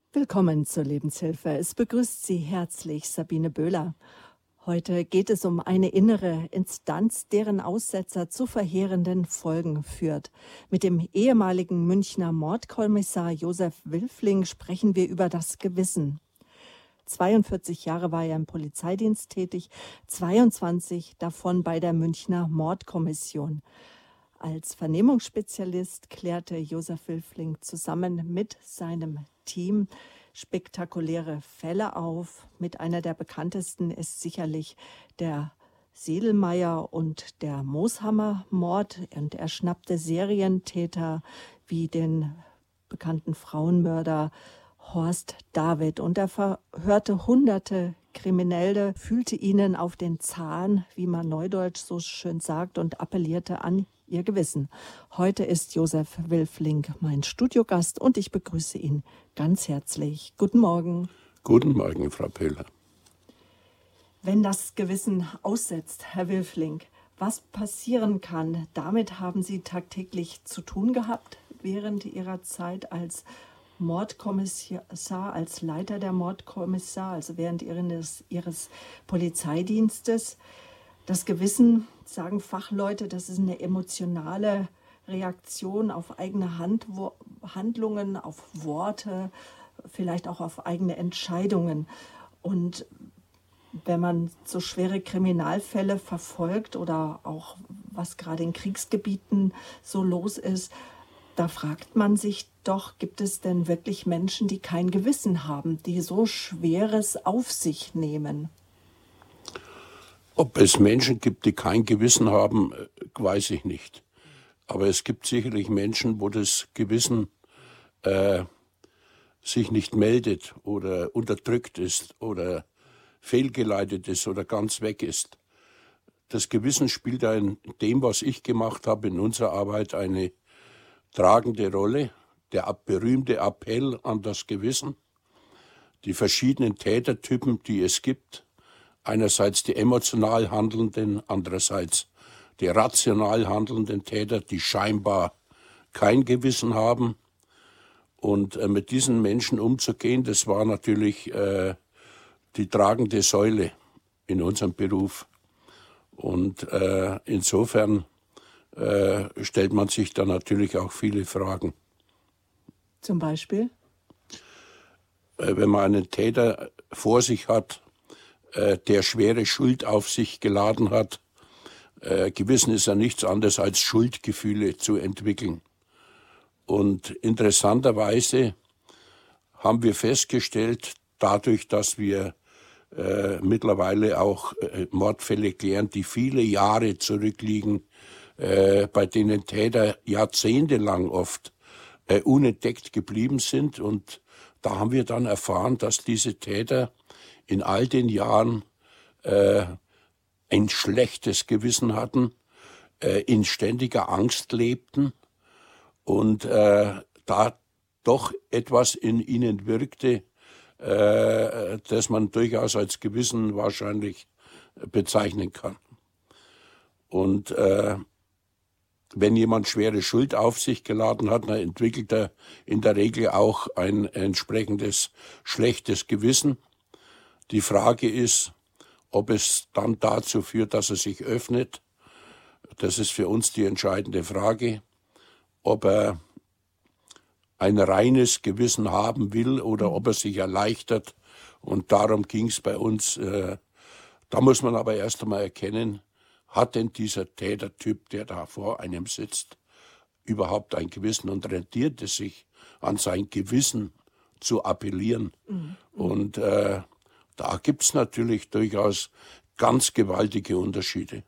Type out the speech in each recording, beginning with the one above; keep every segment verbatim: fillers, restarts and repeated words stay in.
Willkommen zur Lebenshilfe. Es begrüßt Sie herzlich Sabine Böhler. Heute geht es um eine innere Instanz, deren Aussetzer zu verheerenden Folgen führt. Mit dem ehemaligen Münchner Mordkommissar Josef Wilfling sprechen wir über das Gewissen. zweiundvierzig Jahre war er im Polizeidienst tätig, zweiundzwanzig davon bei der Münchner Mordkommission. Als Vernehmungsspezialist klärte Josef Wilfling zusammen mit seinem Team spektakuläre Fälle auf. Mit einer der bekanntesten ist sicherlich der Sedlmayr und der Mooshammer-Mord. Und er schnappte Serientäter wie den bekannten Frauenmörder Horst David. Und er verhörte hunderte Kriminelle, fühlte ihnen auf den Zahn, wie man neudeutsch so schön sagt, und appellierte an ihr Gewissen. Heute ist Josef Wilfling mein Studiogast und ich begrüße ihn ganz herzlich. Guten Morgen. Guten Morgen, Frau Böhler. Wenn das Gewissen aussetzt, Herr Wilfling, was passieren kann, damit haben Sie tagtäglich zu tun gehabt während Ihrer Zeit als Mordkommissar, als Leiter der Mordkommissar, also während Ihres, Ihres Polizeidienstes. Das Gewissen, sagen Fachleute, das ist eine emotionale Reaktion auf eigene Hand, wo, Handlungen, auf Worte, vielleicht auch auf eigene Entscheidungen. Und wenn man so schwere Kriminalfälle verfolgt oder auch was gerade in Kriegsgebieten so los ist, da fragt man sich doch, gibt es denn wirklich Menschen, die kein Gewissen haben, die so Schweres auf sich nehmen? Ob es Menschen gibt, die kein Gewissen haben, weiß ich nicht. Aber es gibt sicherlich Menschen, wo das Gewissen äh, sich nicht meldet oder unterdrückt ist oder fehlgeleitet ist oder ganz weg ist. Das Gewissen spielt in dem, was ich gemacht habe, in unserer Arbeit eine tragende Rolle. Der berühmte Appell an das Gewissen, die verschiedenen Tätertypen, die es gibt, einerseits die emotional handelnden, andererseits die rational handelnden Täter, die scheinbar kein Gewissen haben. Und äh, mit diesen Menschen umzugehen, das war natürlich äh, die tragende Säule in unserem Beruf. Und äh, insofern äh, stellt man sich da natürlich auch viele Fragen. Zum Beispiel? Äh, wenn man einen Täter vor sich hat, der schwere Schuld auf sich geladen hat. Äh, Gewissen ist ja nichts anderes als Schuldgefühle zu entwickeln. Und interessanterweise haben wir festgestellt, dadurch, dass wir äh, mittlerweile auch äh, Mordfälle klären, die viele Jahre zurückliegen, äh, bei denen Täter jahrzehntelang oft äh, unentdeckt geblieben sind. Und da haben wir dann erfahren, dass diese Täter in all den Jahren äh, ein schlechtes Gewissen hatten, äh, in ständiger Angst lebten und äh, da doch etwas in ihnen wirkte, äh, das man durchaus als Gewissen wahrscheinlich bezeichnen kann. Und äh, wenn jemand schwere Schuld auf sich geladen hat, dann entwickelt er in der Regel auch ein entsprechendes schlechtes Gewissen. Die Frage ist, ob es dann dazu führt, dass er sich öffnet. Das ist für uns die entscheidende Frage. Ob er ein reines Gewissen haben will oder ob er sich erleichtert. Und darum ging es bei uns. Da muss man aber erst einmal erkennen, hat denn dieser Tätertyp, der da vor einem sitzt, überhaupt ein Gewissen und rentiert es sich, an sein Gewissen zu appellieren. Mhm. Und äh, da gibt es natürlich durchaus ganz gewaltige Unterschiede.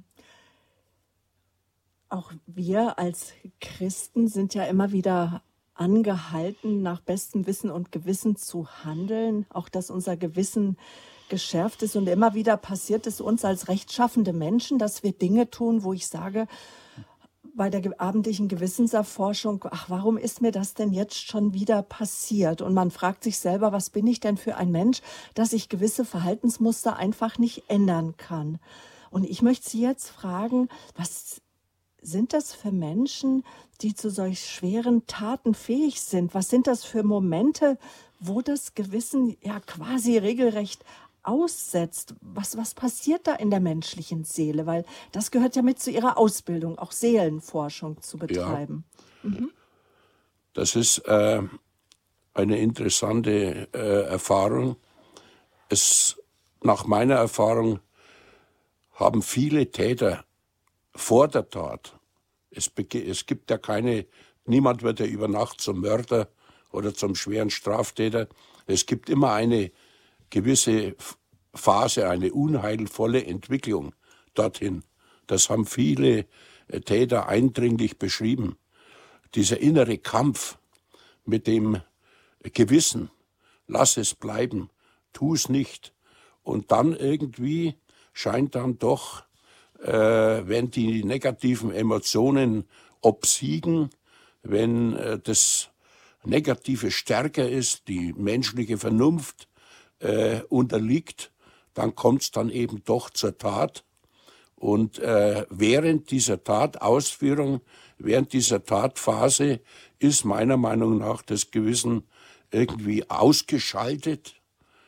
Auch wir als Christen sind ja immer wieder angehalten, nach bestem Wissen und Gewissen zu handeln. Auch dass unser Gewissen geschärft ist. Und immer wieder passiert es uns als rechtschaffende Menschen, dass wir Dinge tun, wo ich sage, bei der abendlichen Gewissenserforschung, ach, warum ist mir das denn jetzt schon wieder passiert? Und man fragt sich selber, was bin ich denn für ein Mensch, dass ich gewisse Verhaltensmuster einfach nicht ändern kann? Und ich möchte Sie jetzt fragen, was sind das für Menschen, die zu solch schweren Taten fähig sind? Was sind das für Momente, wo das Gewissen ja quasi regelrecht aussetzt? Was, was passiert da in der menschlichen Seele? Weil das gehört ja mit zu Ihrer Ausbildung, auch Seelenforschung zu betreiben. Ja, mhm. Das ist äh, eine interessante äh, Erfahrung. Es, nach meiner Erfahrung haben viele Täter vor der Tat, es, es gibt ja keine, niemand wird ja über Nacht zum Mörder oder zum schweren Straftäter. Es gibt immer eine gewisse Phase, eine unheilvolle Entwicklung dorthin. Das haben viele Täter eindringlich beschrieben. Dieser innere Kampf mit dem Gewissen, lass es bleiben, tu es nicht. Und dann irgendwie scheint dann doch, äh, wenn die negativen Emotionen obsiegen, wenn äh, das Negative stärker ist, die menschliche Vernunft äh, unterliegt, dann kommt es dann eben doch zur Tat. Und äh, während dieser Tatausführung, während dieser Tatphase ist meiner Meinung nach das Gewissen irgendwie ausgeschaltet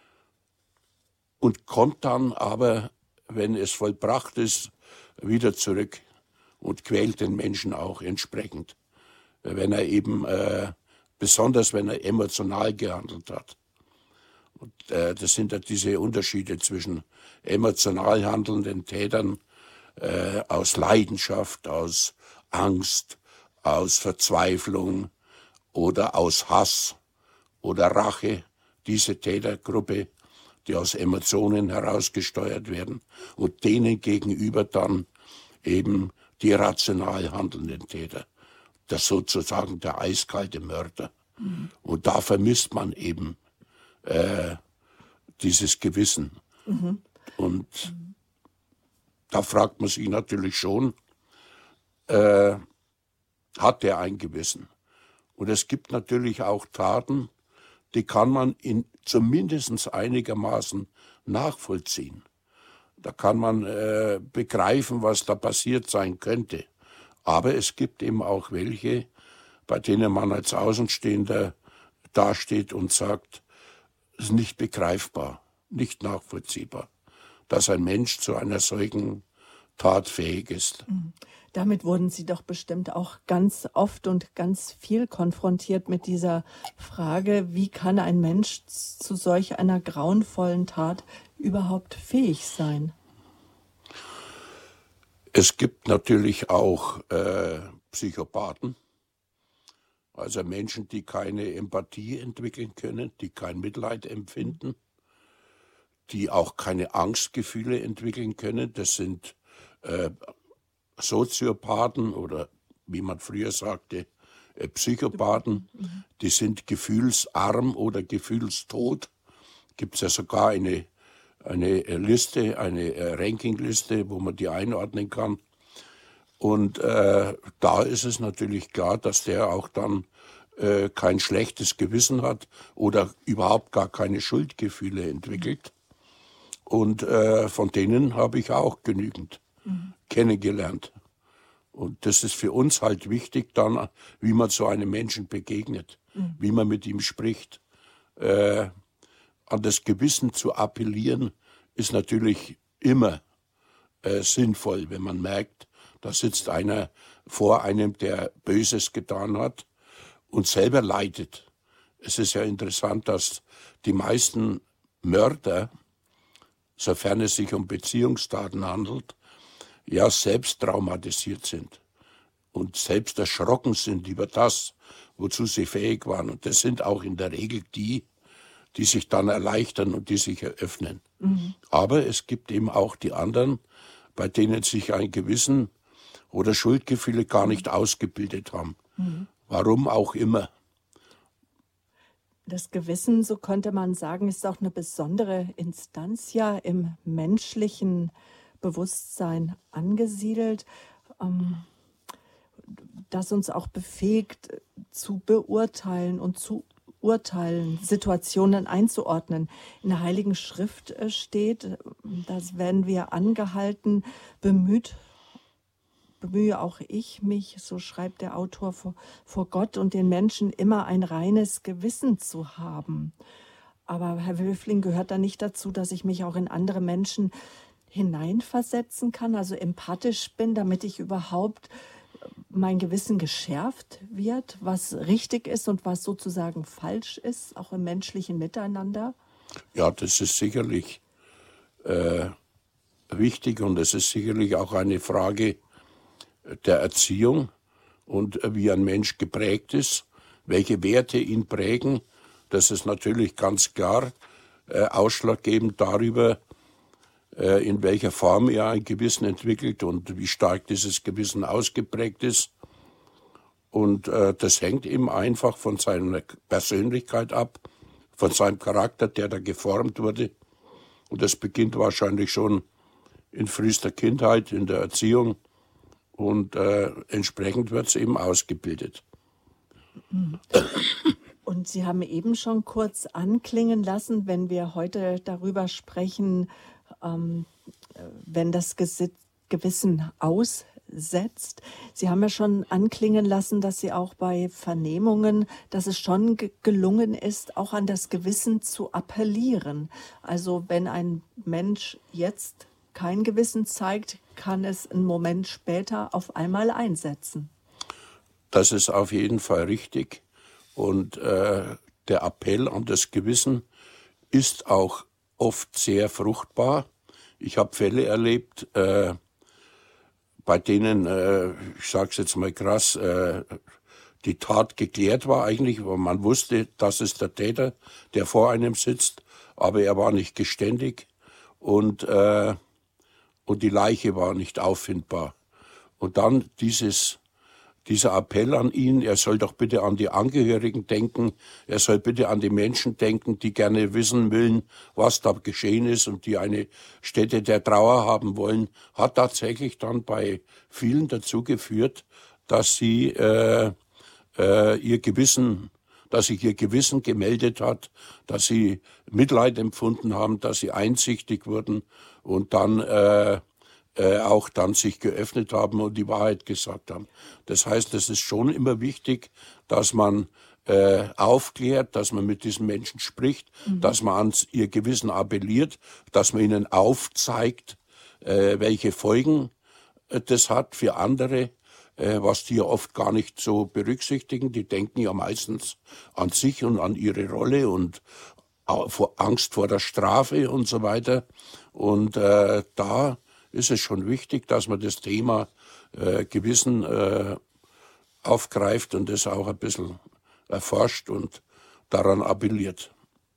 und kommt dann aber, wenn es vollbracht ist, wieder zurück und quält den Menschen auch entsprechend, wenn er eben, äh, besonders wenn er emotional gehandelt hat. Und äh, das sind ja diese Unterschiede zwischen emotional handelnden Tätern äh, aus Leidenschaft, aus Angst, aus Verzweiflung oder aus Hass oder Rache, diese Tätergruppe, die aus Emotionen herausgesteuert werden und denen gegenüber dann eben die rational handelnden Täter, das sozusagen der eiskalte Mörder. Mhm. Und da vermisst man eben äh, dieses Gewissen. Mhm. Und mhm. da fragt man sich natürlich schon, äh, hat er ein Gewissen? Und es gibt natürlich auch Taten, die kann man in zumindest einigermaßen nachvollziehen. Da kann man äh, begreifen, was da passiert sein könnte. Aber es gibt eben auch welche, bei denen man als Außenstehender dasteht und sagt, es ist nicht begreifbar, nicht nachvollziehbar, dass ein Mensch zu einer solchen Tat fähig ist. Damit wurden Sie doch bestimmt auch ganz oft und ganz viel konfrontiert mit dieser Frage, wie kann ein Mensch zu solch einer grauenvollen Tat überhaupt fähig sein? Es gibt natürlich auch äh, Psychopathen, also Menschen, die keine Empathie entwickeln können, die kein Mitleid empfinden, die auch keine Angstgefühle entwickeln können. Das sind äh, Soziopathen oder, wie man früher sagte, äh, Psychopathen. Mhm. Die sind gefühlsarm oder gefühlstot. Gibt es ja sogar eine eine Liste, eine Rankingliste, wo man die einordnen kann. Und äh, da ist es natürlich klar, dass der auch dann äh, kein schlechtes Gewissen hat oder überhaupt gar keine Schuldgefühle entwickelt. Und äh, von denen habe ich auch genügend mhm. kennengelernt. Und das ist für uns halt wichtig dann, wie man so einem Menschen begegnet, mhm. wie man mit ihm spricht. Äh, An das Gewissen zu appellieren, ist natürlich immer äh, sinnvoll, wenn man merkt, da sitzt einer vor einem, der Böses getan hat und selber leidet. Es ist ja interessant, dass die meisten Mörder, sofern es sich um Beziehungstaten handelt, ja selbst traumatisiert sind und selbst erschrocken sind über das, wozu sie fähig waren. Und das sind auch in der Regel die, die sich dann erleichtern und die sich eröffnen. Mhm. Aber es gibt eben auch die anderen, bei denen sich ein Gewissen oder Schuldgefühle gar nicht ausgebildet haben. Mhm. Warum auch immer. Das Gewissen, so könnte man sagen, ist auch eine besondere Instanz ja im menschlichen Bewusstsein angesiedelt, ähm, das uns auch befähigt zu beurteilen und zu urteilen, Situationen einzuordnen. In der Heiligen Schrift äh, steht, das werden wir angehalten, bemüht bemühe auch ich mich, so schreibt der Autor, vor, vor Gott und den Menschen immer ein reines Gewissen zu haben. Aber Herr Wülfling, gehört da nicht dazu, dass ich mich auch in andere Menschen hineinversetzen kann, also empathisch bin, damit ich überhaupt mein Gewissen geschärft wird, was richtig ist und was sozusagen falsch ist, auch im menschlichen Miteinander? Ja, das ist sicherlich äh, wichtig und es ist sicherlich auch eine Frage der Erziehung und wie ein Mensch geprägt ist, welche Werte ihn prägen. Das ist natürlich ganz klar äh, ausschlaggebend darüber, äh, in welcher Form er ein Gewissen entwickelt und wie stark dieses Gewissen ausgeprägt ist. Und äh, das hängt eben einfach von seiner Persönlichkeit ab, von seinem Charakter, der da geformt wurde. Und das beginnt wahrscheinlich schon in frühester Kindheit, in der Erziehung. Und äh, entsprechend wird es eben ausgebildet. Und Sie haben eben schon kurz anklingen lassen, wenn wir heute darüber sprechen, ähm, wenn das Gesit- Gewissen aussetzt. Sie haben ja schon anklingen lassen, dass Sie auch bei Vernehmungen, dass es schon ge- gelungen ist, auch an das Gewissen zu appellieren. Also wenn ein Mensch jetzt kein Gewissen zeigt, kann es einen Moment später auf einmal einsetzen. Das ist auf jeden Fall richtig. Und äh, der Appell an das Gewissen ist auch oft sehr fruchtbar. Ich habe Fälle erlebt, äh, bei denen, äh, ich sage es jetzt mal krass, äh, die Tat geklärt war eigentlich, weil man wusste, das ist der Täter, der vor einem sitzt, aber er war nicht geständig und, äh, und die Leiche war nicht auffindbar. Und dann dieses Dieser Appell an ihn, er soll doch bitte an die Angehörigen denken, er soll bitte an die Menschen denken, die gerne wissen wollen, was da geschehen ist und die eine Stätte der Trauer haben wollen, hat tatsächlich dann bei vielen dazu geführt, dass sie äh, äh, ihr Gewissen, dass sich ihr Gewissen gemeldet hat, dass sie Mitleid empfunden haben, dass sie einsichtig wurden und dann äh, Äh, auch dann sich geöffnet haben und die Wahrheit gesagt haben. Das heißt, es ist schon immer wichtig, dass man äh, aufklärt, dass man mit diesen Menschen spricht, mhm. dass man ans ihr Gewissen appelliert, dass man ihnen aufzeigt, äh, welche Folgen äh, das hat für andere, äh, was die ja oft gar nicht so berücksichtigen. Die denken ja meistens an sich und an ihre Rolle und vor Angst vor der Strafe und so weiter. Und äh, da ist es schon wichtig, dass man das Thema äh, Gewissen äh, aufgreift und das auch ein bisschen erforscht und daran appelliert.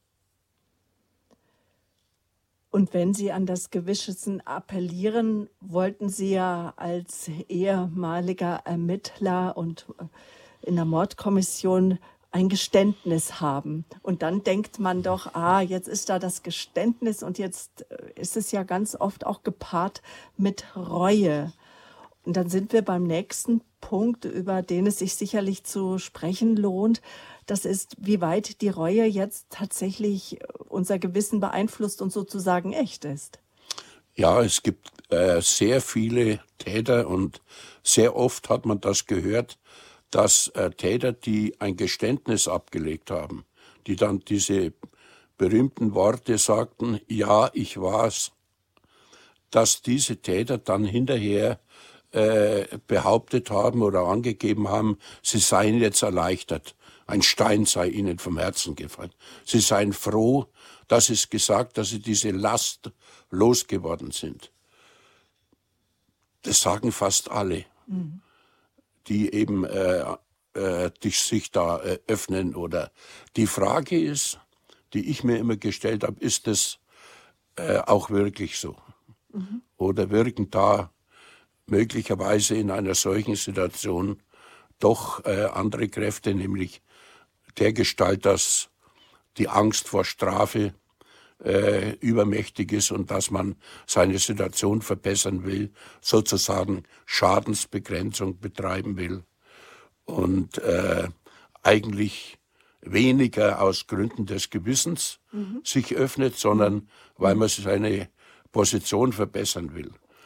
Und wenn Sie an das Gewissen appellieren, wollten Sie ja als ehemaliger Ermittler und in der Mordkommission ein Geständnis haben. Und dann denkt man doch, ah, jetzt ist da das Geständnis und jetzt ist es ja ganz oft auch gepaart mit Reue. Und dann sind wir beim nächsten Punkt, über den es sich sicherlich zu sprechen lohnt. Das ist, wie weit die Reue jetzt tatsächlich unser Gewissen beeinflusst und sozusagen echt ist. Ja, es gibt äh, sehr viele Täter und sehr oft hat man das gehört, dass äh, Täter, die ein Geständnis abgelegt haben, die dann diese berühmten Worte sagten, ja, ich war's, dass diese Täter dann hinterher äh, behauptet haben oder angegeben haben, sie seien jetzt erleichtert. Ein Stein sei ihnen vom Herzen gefallen. Sie seien froh, dass es gesagt, dass sie diese Last losgeworden sind. Das sagen fast alle. Mhm. die eben äh, äh, die sich da äh, öffnen. Oder die Frage ist, die ich mir immer gestellt habe, ist das äh, auch wirklich so? Mhm. Oder wirken da möglicherweise in einer solchen Situation doch äh, andere Kräfte, nämlich dergestalt, dass die Angst vor Strafe äh, übermächtig ist und dass man seine Situation verbessern will, sozusagen Schadensbegrenzung betreiben will und äh, eigentlich weniger aus Gründen des Gewissens mhm. sich öffnet, sondern mhm. weil man seine Position verbessern will.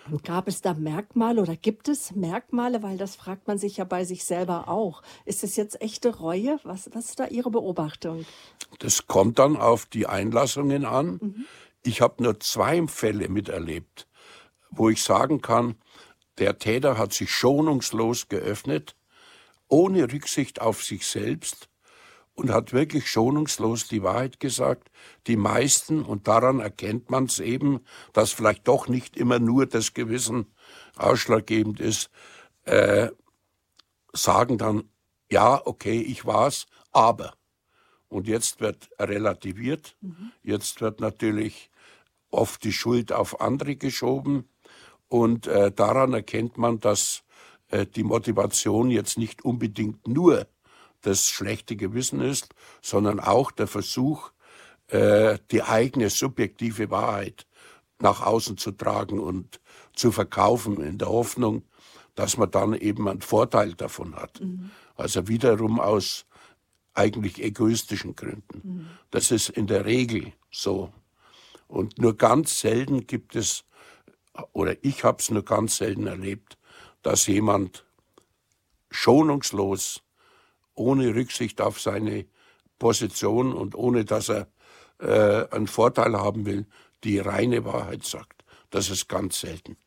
Und gab es da Merkmale oder gibt es Merkmale, weil das fragt man sich ja bei sich selber auch. Ist es jetzt echte Reue? Was, was ist da Ihre Beobachtung? Das kommt dann auf die Einlassungen an. Mhm. Ich habe nur zwei Fälle miterlebt, wo ich sagen kann, der Täter hat sich schonungslos geöffnet, ohne Rücksicht auf sich selbst und hat wirklich schonungslos die Wahrheit gesagt. Die meisten, und daran erkennt man es eben, dass vielleicht doch nicht immer nur das Gewissen ausschlaggebend ist, äh, sagen dann, ja, okay, ich war's, aber. Und jetzt wird relativiert, mhm. Jetzt wird natürlich oft die Schuld auf andere geschoben. Und äh, daran erkennt man, dass äh, die Motivation jetzt nicht unbedingt nur das schlechte Gewissen ist, sondern auch der Versuch, äh, die eigene subjektive Wahrheit nach außen zu tragen und zu verkaufen, in der Hoffnung, dass man dann eben einen Vorteil davon hat. Mhm. Also wiederum aus eigentlich egoistischen Gründen. Mhm. Das ist in der Regel so. Und nur ganz selten gibt es, oder ich habe es nur ganz selten erlebt, dass jemand schonungslos, ohne Rücksicht auf seine Position und ohne dass er äh, einen Vorteil haben will, die reine Wahrheit sagt. Das ist ganz selten.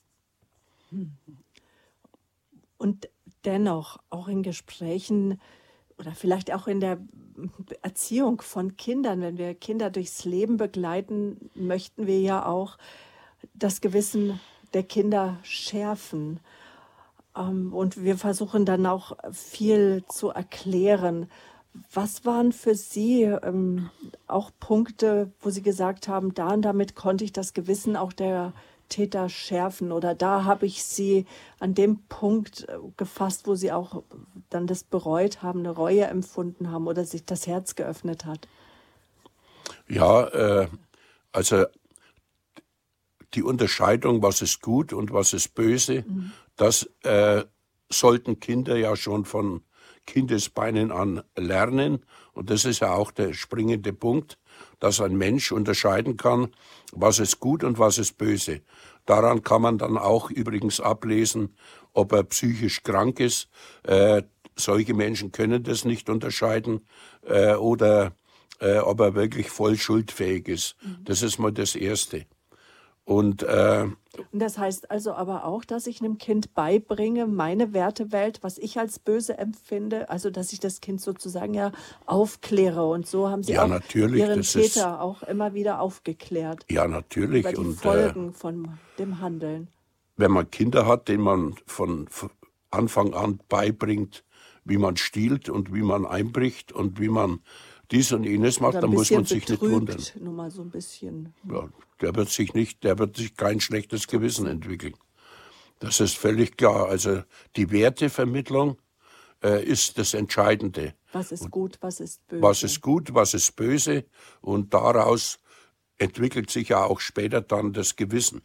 Und dennoch, auch in Gesprächen oder vielleicht auch in der Erziehung von Kindern, wenn wir Kinder durchs Leben begleiten, möchten wir ja auch das Gewissen der Kinder schärfen. Und wir versuchen dann auch viel zu erklären. Was waren für Sie ähm, auch Punkte, wo Sie gesagt haben, da und damit konnte ich das Gewissen auch der Täter schärfen, oder da habe ich Sie an dem Punkt gefasst, wo Sie auch dann das bereut haben, eine Reue empfunden haben oder sich das Herz geöffnet hat? Ja, äh, also die Unterscheidung, was ist gut und was ist böse, mhm. das äh, sollten Kinder ja schon von Kindesbeinen an lernen. Und das ist ja auch der springende Punkt, dass ein Mensch unterscheiden kann, was ist gut und was ist böse. Daran kann man dann auch übrigens ablesen, ob er psychisch krank ist. Äh, solche Menschen können das nicht unterscheiden. Äh, oder äh, ob er wirklich voll schuldfähig ist. Mhm. Das ist mal das Erste. Und, äh, und das heißt also aber auch, dass ich einem Kind beibringe, meine Wertewelt, was ich als böse empfinde, also dass ich das Kind sozusagen ja aufkläre. Und so haben Sie ja, auch natürlich, Ihren das Täter ist, auch immer wieder aufgeklärt. Ja, natürlich. Über die und, Folgen äh, von dem Handeln. Wenn man Kinder hat, denen man von Anfang an beibringt, wie man stiehlt und wie man einbricht und wie man dies und jenes macht, dann muss man sich betrügt, nicht wundern. Nur mal so ein bisschen. Ja, der wird sich nicht, der wird sich kein schlechtes Gewissen entwickeln. Das ist völlig klar. Also die Wertevermittlung äh, ist das Entscheidende. Was ist gut, was ist böse? Was ist gut, was ist böse? Und daraus entwickelt sich ja auch später dann das Gewissen.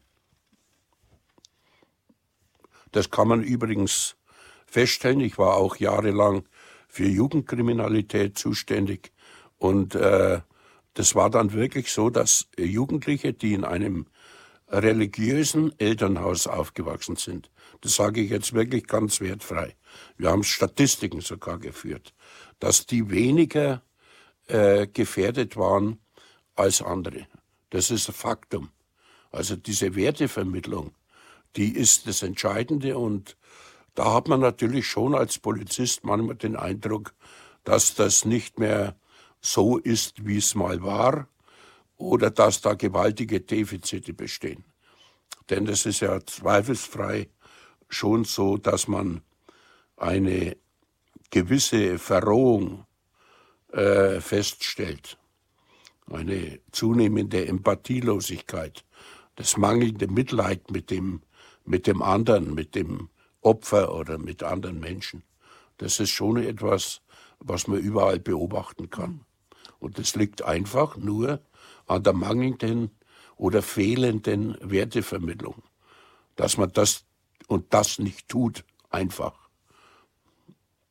Das kann man übrigens feststellen. Ich war auch jahrelang für Jugendkriminalität zuständig. Und äh, das war dann wirklich so, dass Jugendliche, die in einem religiösen Elternhaus aufgewachsen sind, das sage ich jetzt wirklich ganz wertfrei, wir haben Statistiken sogar geführt, dass die weniger äh, gefährdet waren als andere. Das ist ein Faktum. Also diese Wertevermittlung, die ist das Entscheidende. Und da hat man natürlich schon als Polizist manchmal den Eindruck, dass das nicht mehr so ist, wie es mal war, oder dass da gewaltige Defizite bestehen. Denn das ist ja zweifelsfrei schon so, dass man eine gewisse Verrohung äh, feststellt, eine zunehmende Empathielosigkeit, das mangelnde Mitleid mit dem, mit dem anderen, mit dem Opfer oder mit anderen Menschen. Das ist schon etwas, was man überall beobachten kann. Und das liegt einfach nur an der mangelnden oder fehlenden Wertevermittlung, dass man das und das nicht tut, einfach.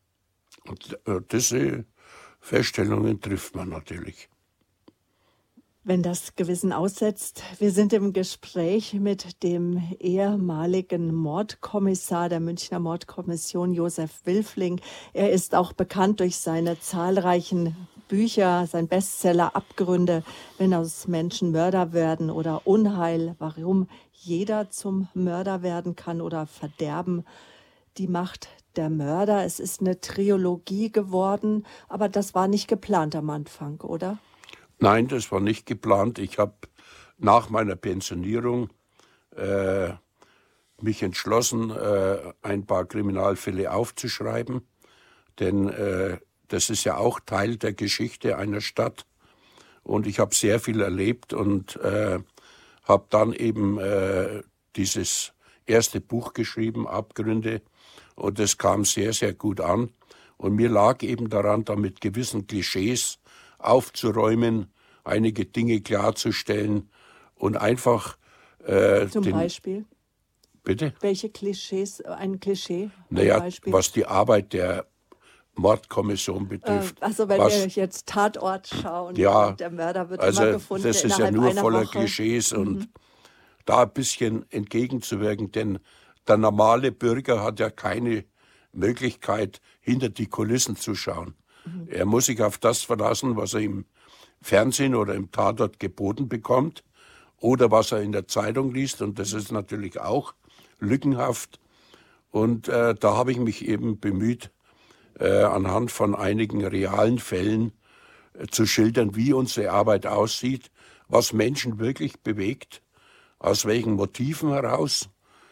Und diese Feststellungen trifft man natürlich. Wenn das Gewissen aussetzt. Wir sind im Gespräch mit dem ehemaligen Mordkommissar der Münchner Mordkommission, Josef Wilfling. Er ist auch bekannt durch seine zahlreichen Bücher, sein Bestseller Abgründe, wenn aus Menschen Mörder werden oder Unheil, warum jeder zum Mörder werden kann oder Verderben, die Macht der Mörder. Es ist eine Trilogie geworden, aber das war nicht geplant am Anfang, oder? Nein, das war nicht geplant. Ich habe nach meiner Pensionierung äh, mich entschlossen, äh, ein paar Kriminalfälle aufzuschreiben, denn äh, das ist ja auch Teil der Geschichte einer Stadt. Und ich habe sehr viel erlebt und äh, habe dann eben äh, dieses erste Buch geschrieben, Abgründe, und das kam sehr, sehr gut an. Und mir lag eben daran, da mit gewissen Klischees aufzuräumen, einige Dinge klarzustellen und einfach äh, Zum den, Beispiel? Bitte? Welche Klischees, ein Klischee? Ein Naja, Beispiel? was die Arbeit der Mordkommission betrifft. Äh, also wenn was, wir jetzt Tatort schauen, ja, und der Mörder wird also immer gefunden das ist ja innerhalb nur einer voller Woche. Klischees und da ein bisschen entgegenzuwirken, denn der normale Bürger hat ja keine Möglichkeit, hinter die Kulissen zu schauen. Mhm. Er muss sich auf das verlassen, was er im Fernsehen oder im Tatort geboten bekommt oder was er in der Zeitung liest, und das ist natürlich auch lückenhaft. Und äh, da habe ich mich eben bemüht, äh, anhand von einigen realen Fällen äh, zu schildern, wie unsere Arbeit aussieht, was Menschen wirklich bewegt, aus welchen Motiven heraus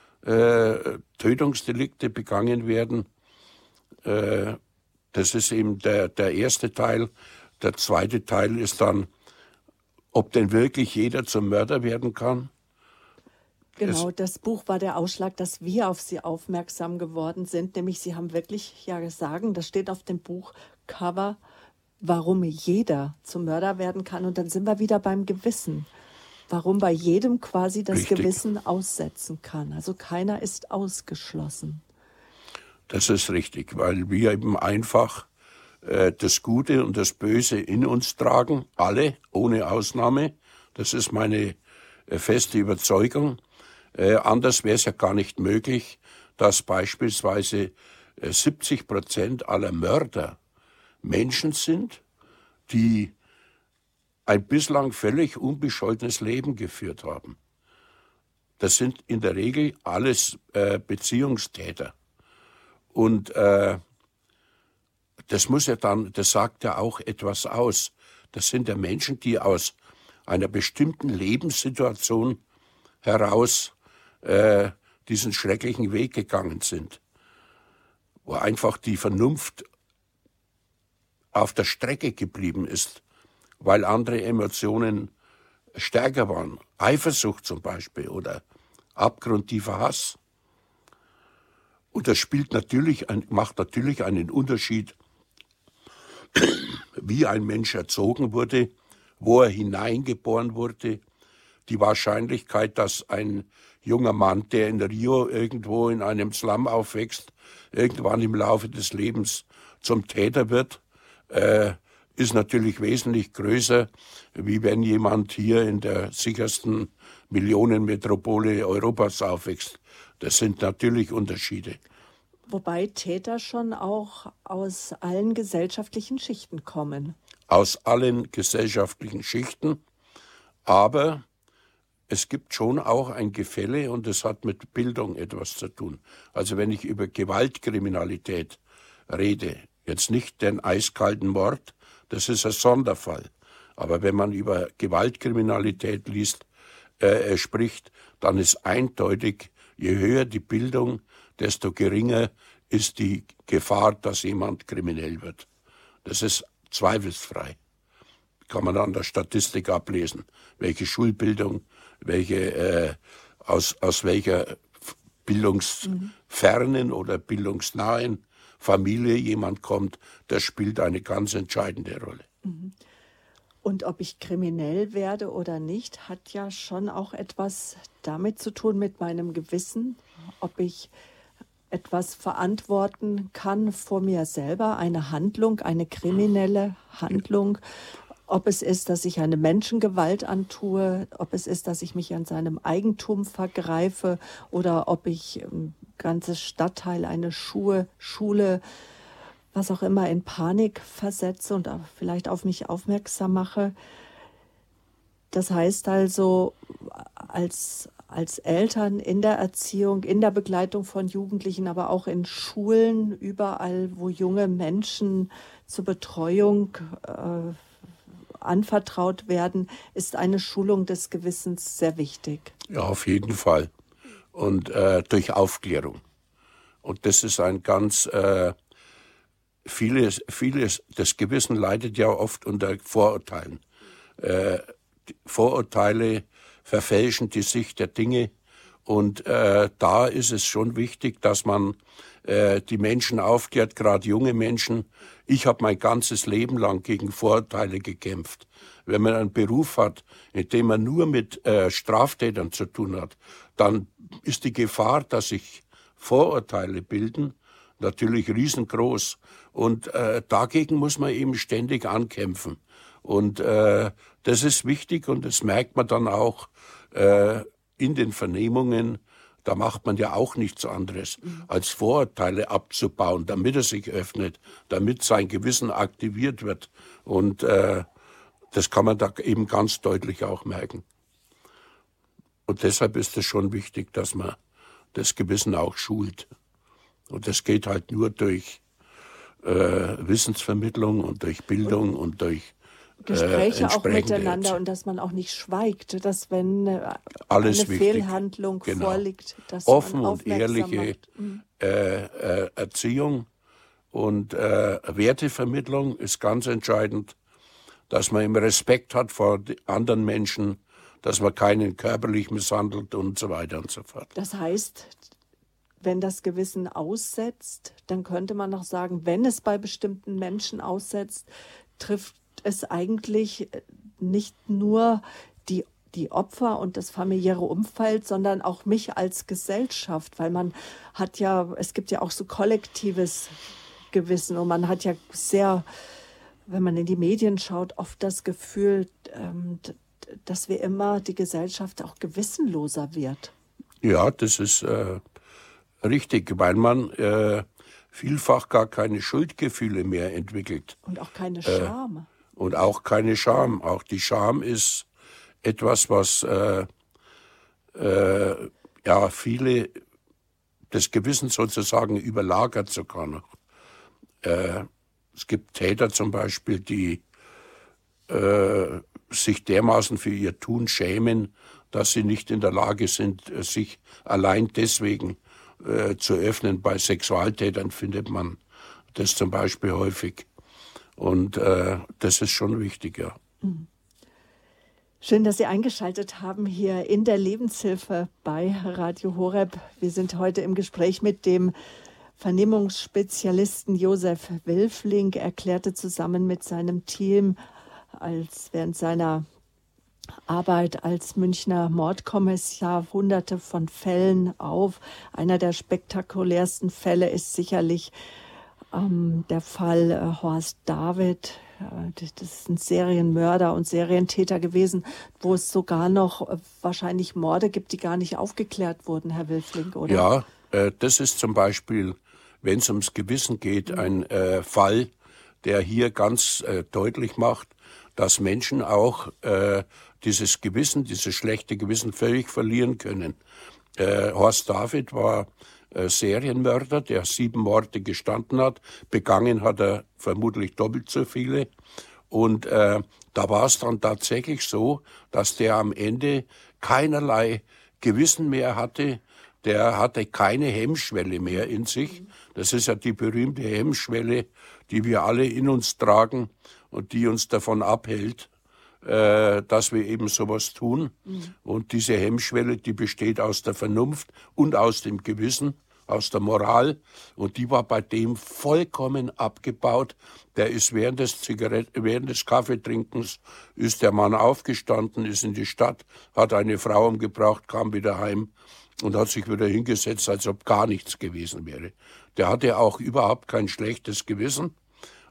äh, Tötungsdelikte begangen werden. Äh, das ist eben der, der erste Teil. Der zweite Teil ist dann, ob denn wirklich jeder zum Mörder werden kann. Genau, das Buch war der Ausschlag, dass wir auf Sie aufmerksam geworden sind. Nämlich Sie haben wirklich ja gesagt, das steht auf dem Buchcover, warum jeder zum Mörder werden kann. Und dann sind wir wieder beim Gewissen. Warum bei jedem quasi das Richtig. Gewissen aussetzen kann. Also keiner ist ausgeschlossen. Das ist richtig, weil wir eben einfach äh, das Gute und das Böse in uns tragen, alle, ohne Ausnahme. Das ist meine äh, feste Überzeugung. Äh, anders wäre es ja gar nicht möglich, dass beispielsweise äh, siebzig Prozent aller Mörder Menschen sind, die ein bislang völlig unbescholtenes Leben geführt haben. Das sind in der Regel alles äh, Beziehungstäter. Und äh, das muss ja dann, das sagt ja auch etwas aus. Das sind ja Menschen, die aus einer bestimmten Lebenssituation heraus äh, diesen schrecklichen Weg gegangen sind, wo einfach die Vernunft auf der Strecke geblieben ist, weil andere Emotionen stärker waren. Eifersucht zum Beispiel oder abgrundtiefer Hass. Und das spielt natürlich, ein, macht natürlich einen Unterschied, wie ein Mensch erzogen wurde, wo er hineingeboren wurde. Die Wahrscheinlichkeit, dass ein junger Mann, der in Rio irgendwo in einem Slum aufwächst, irgendwann im Laufe des Lebens zum Täter wird, äh, ist natürlich wesentlich größer, wie wenn jemand hier in der sichersten Millionenmetropole Europas aufwächst. Das sind natürlich Unterschiede. Wobei Täter schon auch aus allen gesellschaftlichen Schichten kommen. Aus allen gesellschaftlichen Schichten, aber es gibt schon auch ein Gefälle und es hat mit Bildung etwas zu tun. Also wenn ich über Gewaltkriminalität rede, jetzt nicht den eiskalten Mord, das ist ein Sonderfall. Aber wenn man über Gewaltkriminalität liest, äh, spricht, dann ist eindeutig, je höher die Bildung, desto geringer ist die Gefahr, dass jemand kriminell wird. Das ist zweifelsfrei. Kann man an der Statistik ablesen, welche Schulbildung, welche, äh, aus, aus welcher bildungsfernen oder bildungsnahen Familie jemand kommt, das spielt eine ganz entscheidende Rolle. Und ob ich kriminell werde oder nicht, hat ja schon auch etwas damit zu tun mit meinem Gewissen, ob ich etwas verantworten kann vor mir selber, eine Handlung, eine kriminelle Handlung, ob es ist, dass ich eine Menschengewalt antue, ob es ist, dass ich mich an seinem Eigentum vergreife oder ob ich ein ganzes Stadtteil, eine Schule, Schule, was auch immer, in Panik versetze und auch vielleicht auf mich aufmerksam mache. Das heißt also, als, als Eltern in der Erziehung, in der Begleitung von Jugendlichen, aber auch in Schulen, überall, wo junge Menschen zur Betreuung äh, anvertraut werden, ist eine Schulung des Gewissens sehr wichtig. Ja, auf jeden Fall. Und äh, durch Aufklärung. Und das ist ein ganz, äh, vieles, vieles, das Gewissen leidet ja oft unter Vorurteilen. Äh, Vorurteile verfälschen die Sicht der Dinge. Und äh, da ist es schon wichtig, dass man äh, die Menschen aufklärt, gerade junge Menschen. Ich habe mein ganzes Leben lang gegen Vorurteile gekämpft. Wenn man einen Beruf hat, in dem man nur mit äh, Straftätern zu tun hat, dann ist die Gefahr, dass sich Vorurteile bilden, natürlich riesengroß. Und äh, dagegen muss man eben ständig ankämpfen. Und äh, das ist wichtig und das merkt man dann auch äh, in den Vernehmungen. Da macht man ja auch nichts anderes, als Vorurteile abzubauen, damit er sich öffnet, damit sein Gewissen aktiviert wird. Und äh, das kann man da eben ganz deutlich auch merken. Und deshalb ist es schon wichtig, dass man das Gewissen auch schult. Und das geht halt nur durch äh, Wissensvermittlung und durch Bildung und durch Gespräche äh, auch miteinander und dass man auch nicht schweigt, dass wenn äh, Alles eine wichtig. Fehlhandlung Genau. vorliegt, dass Offen man und aufmerksam ehrliche macht. äh, äh, Erziehung und äh, Wertevermittlung ist ganz entscheidend, dass man immer Respekt hat vor anderen Menschen, dass man keinen körperlich misshandelt und so weiter und so fort. Das heißt, wenn das Gewissen aussetzt, dann könnte man noch sagen, wenn es bei bestimmten Menschen aussetzt, trifft es eigentlich nicht nur die, die Opfer und das familiäre Umfeld, sondern auch mich als Gesellschaft, weil man hat ja, es gibt ja auch so kollektives Gewissen und man hat ja sehr, wenn man in die Medien schaut, oft das Gefühl, ähm, dass wir immer die Gesellschaft auch gewissenloser wird. Ja, das ist äh, richtig, weil man äh, vielfach gar keine Schuldgefühle mehr entwickelt. Und auch keine Scham. Äh, und auch keine Scham. Auch die Scham ist etwas, was äh, äh, ja viele das Gewissen sozusagen überlagert sogar noch. Äh, es gibt Täter zum Beispiel, die äh, sich dermaßen für ihr Tun schämen, dass sie nicht in der Lage sind, sich allein deswegen äh, zu öffnen. Bei Sexualtätern findet man das zum Beispiel häufig. Und äh, das ist schon wichtig, ja. Schön, dass Sie eingeschaltet haben hier in der Lebenshilfe bei Radio Horeb. Wir sind heute im Gespräch mit dem Vernehmungsspezialisten Josef Wilfling. Er klärte zusammen mit seinem Team als während seiner Arbeit als Münchner Mordkommissar hunderte von Fällen auf. Einer der spektakulärsten Fälle ist sicherlich ähm, der Fall äh, Horst David. Das ist ein Serienmörder und Serientäter gewesen, wo es sogar noch äh, wahrscheinlich Morde gibt, die gar nicht aufgeklärt wurden, Herr Wilfling, oder? Ja, äh, das ist zum Beispiel, wenn es ums Gewissen geht, mhm. ein äh, Fall, der hier ganz äh, deutlich macht, dass Menschen auch äh, dieses Gewissen, dieses schlechte Gewissen völlig verlieren können. Äh, Horst David war äh, Serienmörder, der sieben Morde gestanden hat. Begangen hat er vermutlich doppelt so viele. Und äh, da war es dann tatsächlich so, dass der am Ende keinerlei Gewissen mehr hatte. Der hatte keine Hemmschwelle mehr in sich. Das ist ja die berühmte Hemmschwelle, die wir alle in uns tragen und die uns davon abhält, äh, dass wir eben sowas tun. Mhm. Und diese Hemmschwelle, die besteht aus der Vernunft und aus dem Gewissen, aus der Moral. Und die war bei dem vollkommen abgebaut. Der ist während des Zigarett, während des Kaffeetrinkens, ist der Mann aufgestanden, ist in die Stadt, hat eine Frau umgebracht, kam wieder heim und hat sich wieder hingesetzt, als ob gar nichts gewesen wäre. Der hatte auch überhaupt kein schlechtes Gewissen.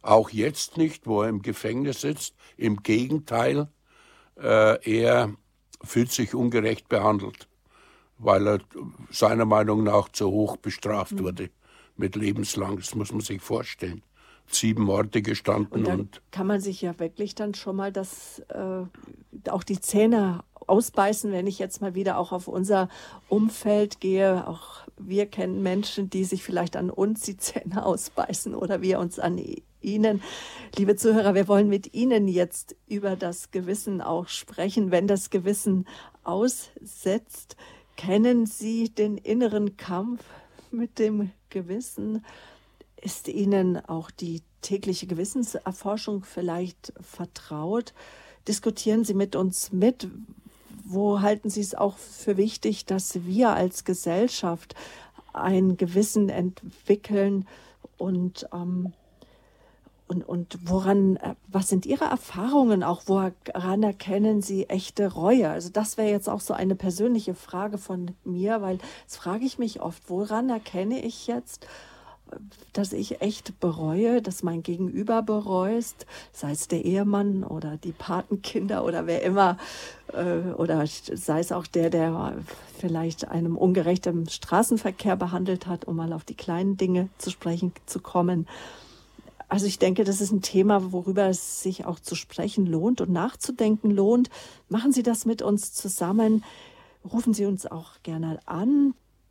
Auch jetzt nicht, wo er im Gefängnis sitzt. Im Gegenteil, äh, er fühlt sich ungerecht behandelt, weil er seiner Meinung nach zu hoch bestraft mhm. wurde mit lebenslang. Das muss man sich vorstellen. Sieben Morde gestanden. Und da und kann man sich ja wirklich dann schon mal das, äh, auch die Zähne ausbeißen, wenn ich jetzt mal wieder auch auf unser Umfeld gehe. Auch wir kennen Menschen, die sich vielleicht an uns die Zähne ausbeißen oder wir uns an Ihnen. Liebe Zuhörer, wir wollen mit Ihnen jetzt über das Gewissen auch sprechen. Wenn das Gewissen aussetzt, kennen Sie den inneren Kampf mit dem Gewissen? Ist Ihnen auch die tägliche Gewissenserforschung vielleicht vertraut? Diskutieren Sie mit uns mit. Wo halten Sie es auch für wichtig, dass wir als Gesellschaft ein Gewissen entwickeln? Und, ähm, und, und woran, was sind Ihre Erfahrungen auch? Woran erkennen Sie echte Reue? Also das wäre jetzt auch so eine persönliche Frage von mir, weil das frage ich mich oft. Woran erkenne ich jetzt, dass ich echt bereue, dass mein Gegenüber bereust, sei es der Ehemann oder die Patenkinder oder wer immer, äh, oder sei es auch der, der vielleicht einem ungerecht im Straßenverkehr behandelt hat, um mal auf die kleinen Dinge zu sprechen zu kommen. Also ich denke, das ist ein Thema, worüber es sich auch zu sprechen lohnt und nachzudenken lohnt. Machen Sie das mit uns zusammen. Rufen Sie uns auch gerne an.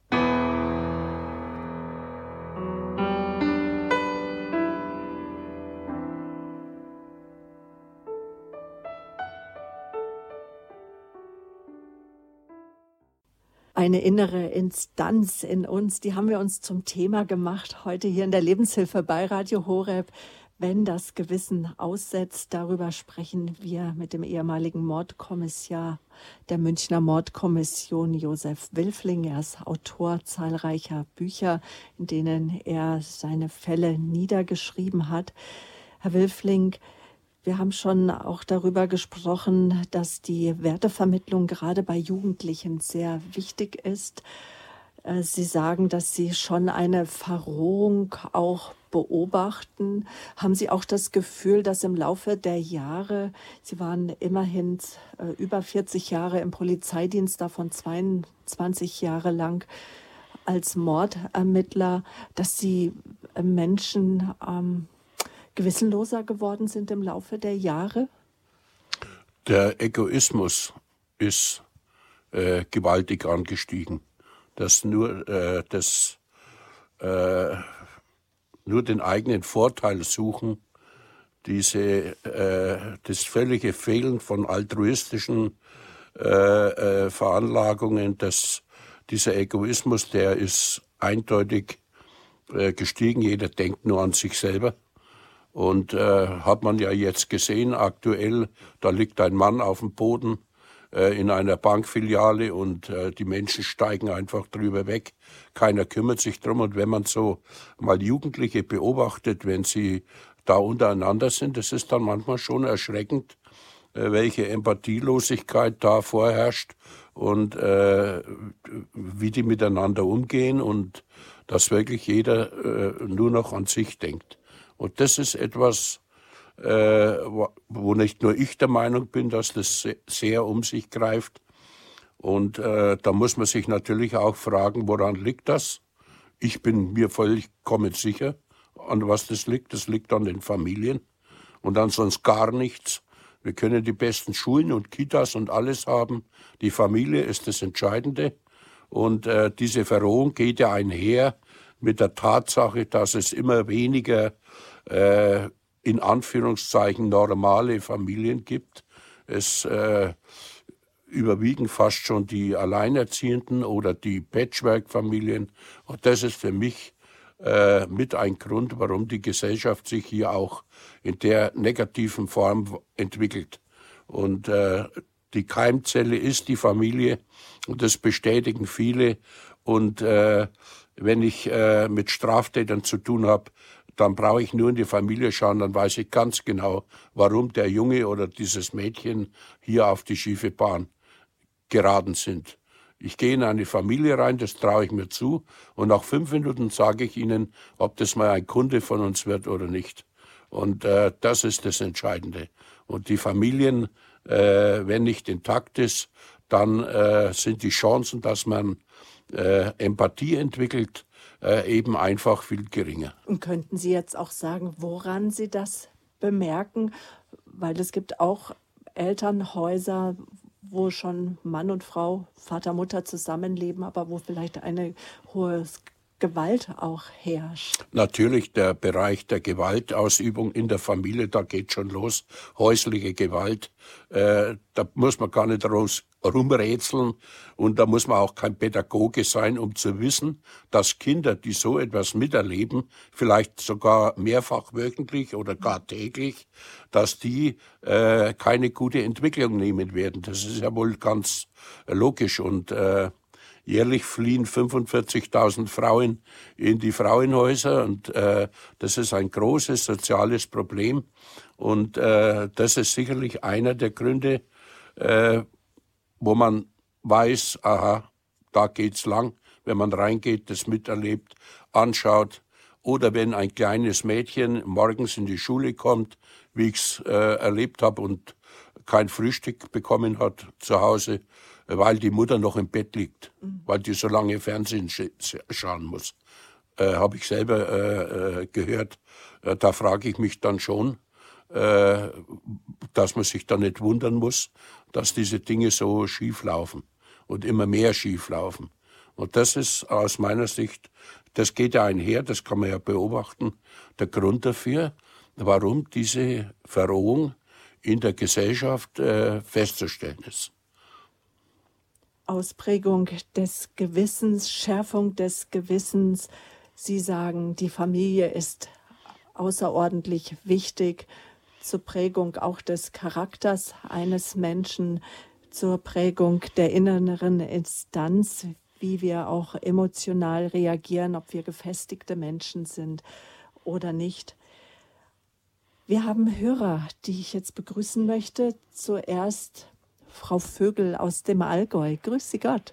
Eine innere Instanz in uns, die haben wir uns zum Thema gemacht, heute hier in der Lebenshilfe bei Radio Horeb. Wenn das Gewissen aussetzt, darüber sprechen wir mit dem ehemaligen Mordkommissar der Münchner Mordkommission, Josef Wilfling. Er ist Autor zahlreicher Bücher, in denen er seine Fälle niedergeschrieben hat. Herr Wilfling, wir haben schon auch darüber gesprochen, dass die Wertevermittlung gerade bei Jugendlichen sehr wichtig ist. Sie sagen, dass Sie schon eine Verrohung auch beobachten. Haben Sie auch das Gefühl, dass im Laufe der Jahre, Sie waren immerhin über vierzig Jahre im Polizeidienst, davon zweiundzwanzig Jahre lang als Mordermittler, dass Sie Menschen ähm, gewissenloser geworden sind im Laufe der Jahre? Der Egoismus ist äh, gewaltig angestiegen. Dass nur, äh, das, äh, nur den eigenen Vorteil suchen, diese, äh, das völlige Fehlen von altruistischen äh, äh, Veranlagungen, dass dieser Egoismus, der ist eindeutig äh, gestiegen. Jeder denkt nur an sich selber. Und äh, hat man ja jetzt gesehen, aktuell, da liegt ein Mann auf dem Boden äh, in einer Bankfiliale und äh, die Menschen steigen einfach drüber weg. Keiner kümmert sich drum. Und wenn man so mal Jugendliche beobachtet, wenn sie da untereinander sind, das ist dann manchmal schon erschreckend, äh, welche Empathielosigkeit da vorherrscht und äh, wie die miteinander umgehen und dass wirklich jeder äh, nur noch an sich denkt. Und das ist etwas, äh, wo nicht nur ich der Meinung bin, dass das sehr um sich greift. Und äh, da muss man sich natürlich auch fragen, woran liegt das? Ich bin mir vollkommen sicher, an was das liegt. Das liegt an den Familien und an sonst gar nichts. Wir können die besten Schulen und Kitas und alles haben. Die Familie ist das Entscheidende. Und äh, diese Verrohung geht ja einher mit der Tatsache, dass es immer weniger äh, in Anführungszeichen normale Familien gibt. Es äh, überwiegen fast schon die Alleinerziehenden oder die Patchwork-Familien. Und das ist für mich äh, mit ein Grund, warum die Gesellschaft sich hier auch in der negativen Form entwickelt. Und äh, die Keimzelle ist die Familie und das bestätigen viele. Und äh, wenn ich äh, mit Straftätern zu tun habe, dann brauche ich nur in die Familie schauen, dann weiß ich ganz genau, warum der Junge oder dieses Mädchen hier auf die schiefe Bahn geraten sind. Ich gehe in eine Familie rein, das traue ich mir zu, und nach fünf Minuten sage ich Ihnen, ob das mal ein Kunde von uns wird oder nicht. Und äh, das ist das Entscheidende. Und die Familien, äh, wenn nicht intakt ist, dann äh, sind die Chancen, dass man äh, Empathie entwickelt, äh, eben einfach viel geringer. Und könnten Sie jetzt auch sagen, woran Sie das bemerken? Weil es gibt auch Elternhäuser, wo schon Mann und Frau, Vater, Mutter zusammenleben, aber wo vielleicht eine hohe Gewalt auch herrscht. Natürlich der Bereich der Gewaltausübung in der Familie, da geht schon los. Häusliche Gewalt, äh, da muss man gar nicht raus, rumrätseln und da muss man auch kein Pädagoge sein, um zu wissen, dass Kinder, die so etwas miterleben, vielleicht sogar mehrfach wöchentlich oder gar täglich, dass die äh, keine gute Entwicklung nehmen werden. Das ist ja wohl ganz logisch und äh, jährlich fliehen fünfundvierzigtausend Frauen in die Frauenhäuser und äh, das ist ein großes soziales Problem und äh, das ist sicherlich einer der Gründe, äh, wo man weiß, aha, da geht's lang, wenn man reingeht, das miterlebt, anschaut oder wenn ein kleines Mädchen morgens in die Schule kommt, wie ich's äh, erlebt habe und kein Frühstück bekommen hat zu Hause, weil die Mutter noch im Bett liegt, mhm. weil die so lange Fernsehen sch schauen muss. Äh, habe ich selber äh, äh, gehört. Äh, da frage ich mich dann schon, äh, dass man sich da nicht wundern muss, dass diese Dinge so schief laufen und immer mehr schief laufen. Und das ist aus meiner Sicht, das geht ja einher, das kann man ja beobachten, der Grund dafür, warum diese Verrohung in der Gesellschaft äh, festzustellen ist. Ausprägung des Gewissens, Schärfung des Gewissens. Sie sagen, die Familie ist außerordentlich wichtig zur Prägung auch des Charakters eines Menschen, zur Prägung der inneren Instanz, wie wir auch emotional reagieren, ob wir gefestigte Menschen sind oder nicht. Wir haben Hörer, die ich jetzt begrüßen möchte. Zuerst Frau Vögel aus dem Allgäu. Grüß Sie Gott.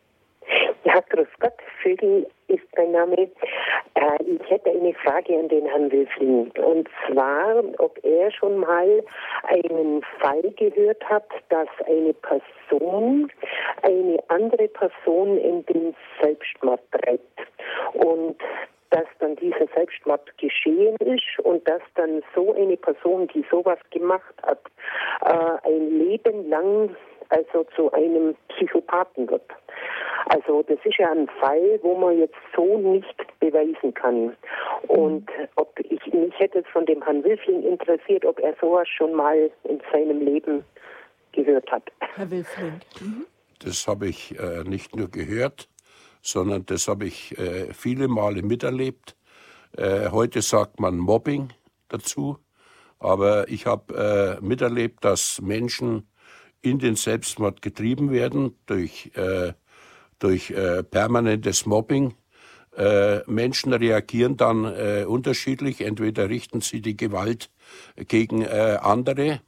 Ja, grüß Gott. Vögel ist mein Name. Äh, ich hätte eine Frage an den Herrn Wülfling. Und zwar, ob er schon mal einen Fall gehört hat, dass eine Person eine andere Person in den Selbstmord treibt. Und dass dann dieser Selbstmord geschehen ist und dass dann so eine Person, die sowas gemacht hat, äh, ein Leben lang also zu einem Psychopathen wird. Also das ist ja ein Fall, wo man jetzt so nicht beweisen kann. Und ob ich mich hätte es von dem Herrn Wülfling interessiert, ob er sowas schon mal in seinem Leben gehört hat. Herr Wülfling. Mhm. Das habe ich äh, nicht nur gehört, sondern das habe ich äh, viele Male miterlebt. Äh, heute sagt man Mobbing dazu, aber ich habe äh, miterlebt, dass Menschen in den Selbstmord getrieben werden durch, äh, durch äh, permanentes Mobbing. Äh, Menschen reagieren dann äh, unterschiedlich, entweder richten sie die Gewalt gegen äh, andere,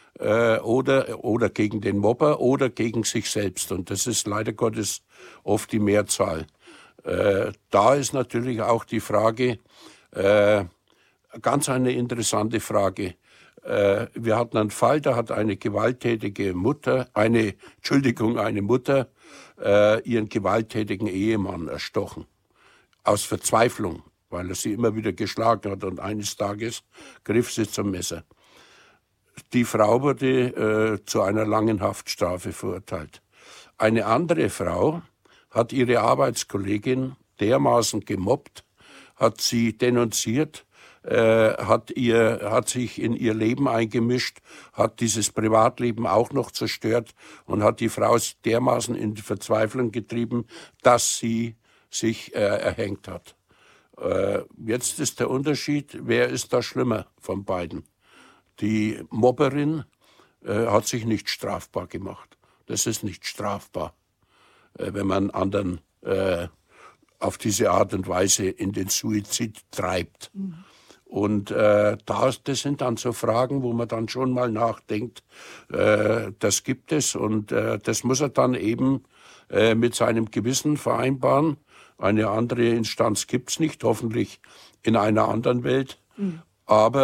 Oder, oder gegen den Mobber oder gegen sich selbst. Und das ist leider Gottes oft die Mehrzahl. Äh, da ist natürlich auch die Frage, äh, ganz eine interessante Frage. Äh, wir hatten einen Fall, da hat eine gewalttätige Mutter, eine, Entschuldigung, eine Mutter, äh, ihren gewalttätigen Ehemann erstochen. Aus Verzweiflung, weil er sie immer wieder geschlagen hat und eines Tages griff sie zum Messer. Die Frau wurde äh, zu einer langen Haftstrafe verurteilt. Eine andere Frau hat ihre Arbeitskollegin dermaßen gemobbt, hat sie denunziert, äh, hat, ihr, hat sich in ihr Leben eingemischt, hat dieses Privatleben auch noch zerstört und hat die Frau dermaßen in die Verzweiflung getrieben, dass sie sich äh, erhängt hat. Äh, jetzt ist der Unterschied, wer ist da schlimmer von beiden? Die Mobberin äh, hat sich nicht strafbar gemacht. Das ist nicht strafbar, äh, wenn man anderen äh, auf diese Art und Weise in den Suizid treibt. Mhm. Und äh, das, das sind dann so Fragen, wo man dann schon mal nachdenkt, äh, das gibt es und äh, das muss er dann eben äh, mit seinem Gewissen vereinbaren. Eine andere Instanz gibt's nicht, hoffentlich in einer anderen Welt. Mhm. Aber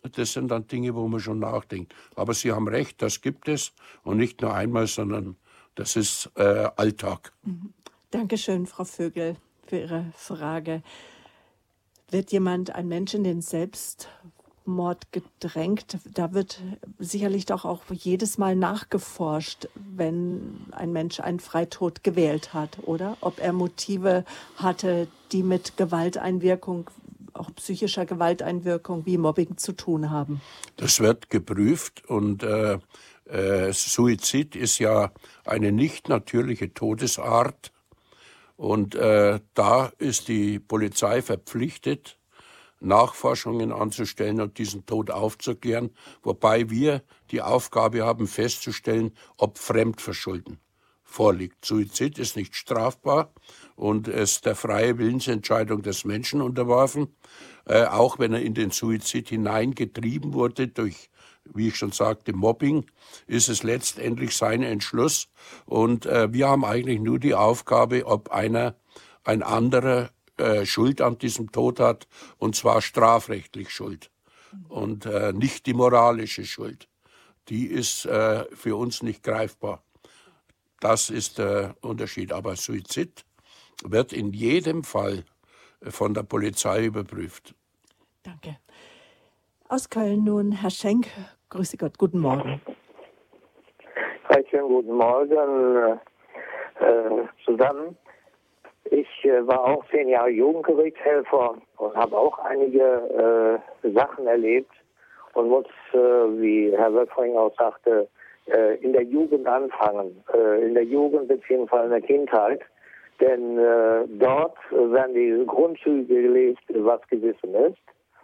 das sind dann Dinge, wo man schon nachdenkt. Aber Sie haben recht, das gibt es. Und nicht nur einmal, sondern das ist äh, Alltag. Mhm. Dankeschön, Frau Vögel, für Ihre Frage. Wird jemand, ein Mensch in den Selbstmord gedrängt? Da wird sicherlich doch auch jedes Mal nachgeforscht, wenn ein Mensch einen Freitod gewählt hat, oder? Ob er Motive hatte, die mit Gewalteinwirkung, auch psychischer Gewalteinwirkung wie Mobbing zu tun haben. Das wird geprüft und äh, äh, Suizid ist ja eine nicht natürliche Todesart. Und äh, da ist die Polizei verpflichtet, Nachforschungen anzustellen und diesen Tod aufzuklären, wobei wir die Aufgabe haben, festzustellen, ob Fremdverschulden vorliegt. Suizid ist nicht strafbar und ist der freie Willensentscheidung des Menschen unterworfen, äh, auch wenn er in den Suizid hineingetrieben wurde durch, wie ich schon sagte, Mobbing, ist es letztendlich sein Entschluss. Und äh, wir haben eigentlich nur die Aufgabe, ob einer, ein anderer äh, Schuld an diesem Tod hat, und zwar strafrechtlich Schuld und äh, nicht die moralische Schuld. Die ist äh, für uns nicht greifbar. Das ist der Unterschied. Aber Suizid wird in jedem Fall von der Polizei überprüft. Danke. Aus Köln nun Herr Schenk. Grüße Gott, guten Morgen. Hi, schönen guten Morgen äh, zusammen. Ich äh, war auch zehn Jahre Jugendgerichtshelfer und habe auch einige äh, Sachen erlebt und muss, äh, wie Herr Wöpfring auch sagte, äh, in der Jugend anfangen, äh, in der Jugend bzw. in der Kindheit. Denn äh, dort werden die Grundzüge gelegt, was Gewissen ist.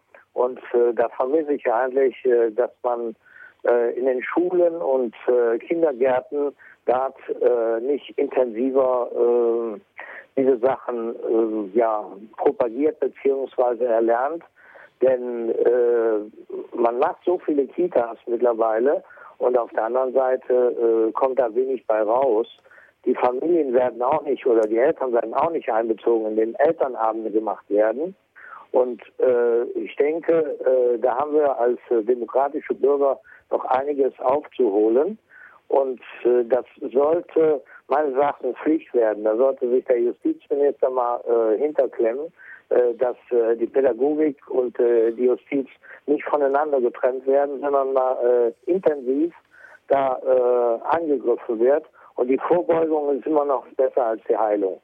Und äh, da vermisse ich eigentlich, äh, dass man äh, in den Schulen und äh, Kindergärten dort äh, nicht intensiver äh, diese Sachen äh, ja, propagiert bzw. erlernt. Denn äh, man macht so viele Kitas mittlerweile und auf der anderen Seite äh, kommt da wenig bei raus. Die Familien werden auch nicht oder die Eltern werden auch nicht einbezogen, in den Elternabende gemacht werden. Und äh, ich denke, äh, da haben wir als äh, demokratische Bürger noch einiges aufzuholen. Und äh, das sollte meines Erachtens Pflicht werden. Da sollte sich der Justizminister mal äh, hinterklemmen, äh, dass äh, die Pädagogik und äh, die Justiz nicht voneinander getrennt werden, sondern mal äh, intensiv da äh, angegriffen wird. Und die Vorbeugung ist immer noch besser als die Heilung.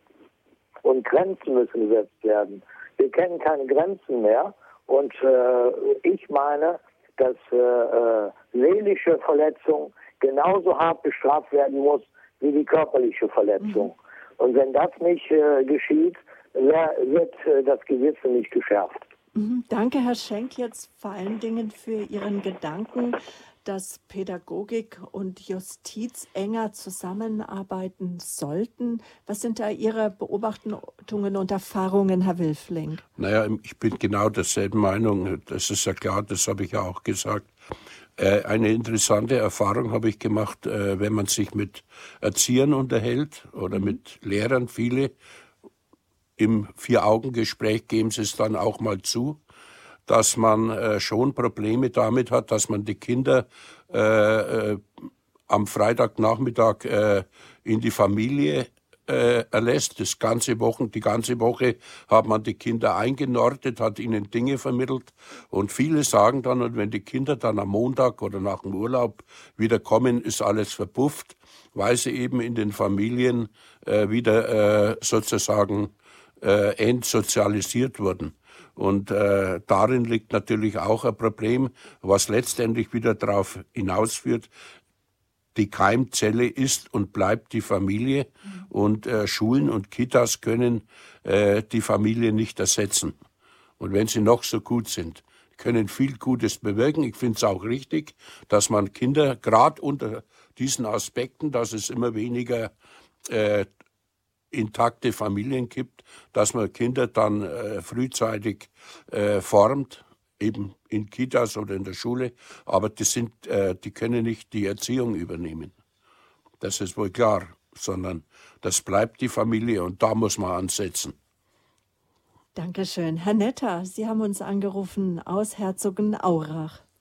Und Grenzen müssen gesetzt werden. Wir kennen keine Grenzen mehr. Und äh, ich meine, dass äh, äh, seelische Verletzung genauso hart bestraft werden muss wie die körperliche Verletzung. Mhm. Und wenn das nicht äh, geschieht, wird äh, das Gewissen nicht geschärft. Mhm. Danke, Herr Schenk, jetzt vor allen Dingen für Ihren Gedanken, dass Pädagogik und Justiz enger zusammenarbeiten sollten. Was sind da Ihre Beobachtungen und Erfahrungen, Herr Wilfling? Naja, ich bin genau derselben Meinung. Das ist ja klar, das habe ich ja auch gesagt. Eine interessante Erfahrung habe ich gemacht, wenn man sich mit Erziehern unterhält oder mit Lehrern. Viele im Vier-Augen-Gespräch geben sie es dann auch mal zu, dass man äh, schon Probleme damit hat, dass man die Kinder äh, äh, am Freitagnachmittag äh, in die Familie äh, erlässt. Das ganze Wochen, die ganze Woche hat man die Kinder eingenordet, hat ihnen Dinge vermittelt. Und viele sagen dann, und wenn die Kinder dann am Montag oder nach dem Urlaub wieder kommen, ist alles verpufft, weil sie eben in den Familien äh, wieder äh, sozusagen äh, entsozialisiert wurden. Und äh, darin liegt natürlich auch ein Problem, was letztendlich wieder darauf hinausführt, die Keimzelle ist und bleibt die Familie. Mhm. Und äh, Schulen und Kitas können äh, die Familie nicht ersetzen. Und wenn sie noch so gut sind, können viel Gutes bewirken. Ich finde es auch richtig, dass man Kinder, gerade unter diesen Aspekten, dass es immer weniger äh, intakte Familien gibt, dass man Kinder dann äh, frühzeitig äh, formt, eben in Kitas oder in der Schule, aber die, sind, äh, die können nicht die Erziehung übernehmen. Das ist wohl klar, sondern das bleibt die Familie und da muss man ansetzen. Dankeschön. Herr Netter, Sie haben uns angerufen aus Herzogenaurach.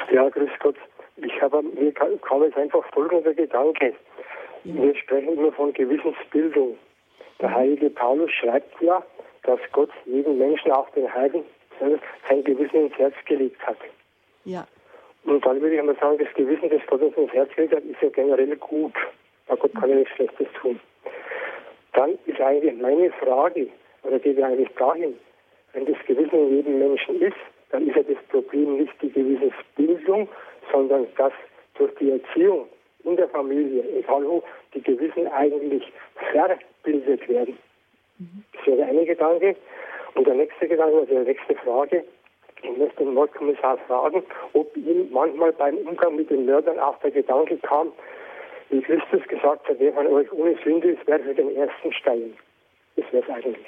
Ja, grüß Gott. Ich habe, mir kam jetzt einfach folgender Gedanke. Ja. Wir sprechen immer von Gewissensbildung. Der heilige Paulus schreibt ja, dass Gott jedem Menschen, auch den Heiden, sein Gewissen ins Herz gelegt hat. Ja. Und dann würde ich mal sagen, das Gewissen, das Gott uns ins Herz gelegt hat, ist ja generell gut. Aber Gott kann ja nichts Schlechtes tun. Dann ist eigentlich meine Frage, oder geht ja eigentlich dahin, wenn das Gewissen in jedem Menschen ist, dann ist ja das Problem nicht die Gewissensbildung, sondern dass durch die Erziehung in der Familie, egal wo, die Gewissen eigentlich verbildet werden. Mhm. Das wäre der eine Gedanke. Und der nächste Gedanke, also die nächste Frage, ich möchte den Mordkommissar fragen, ob ihm manchmal beim Umgang mit den Mördern auch der Gedanke kam, wie Christus gesagt hat, wer von euch ohne Sünde ist, werfe den ersten Stein. Das wäre es eigentlich.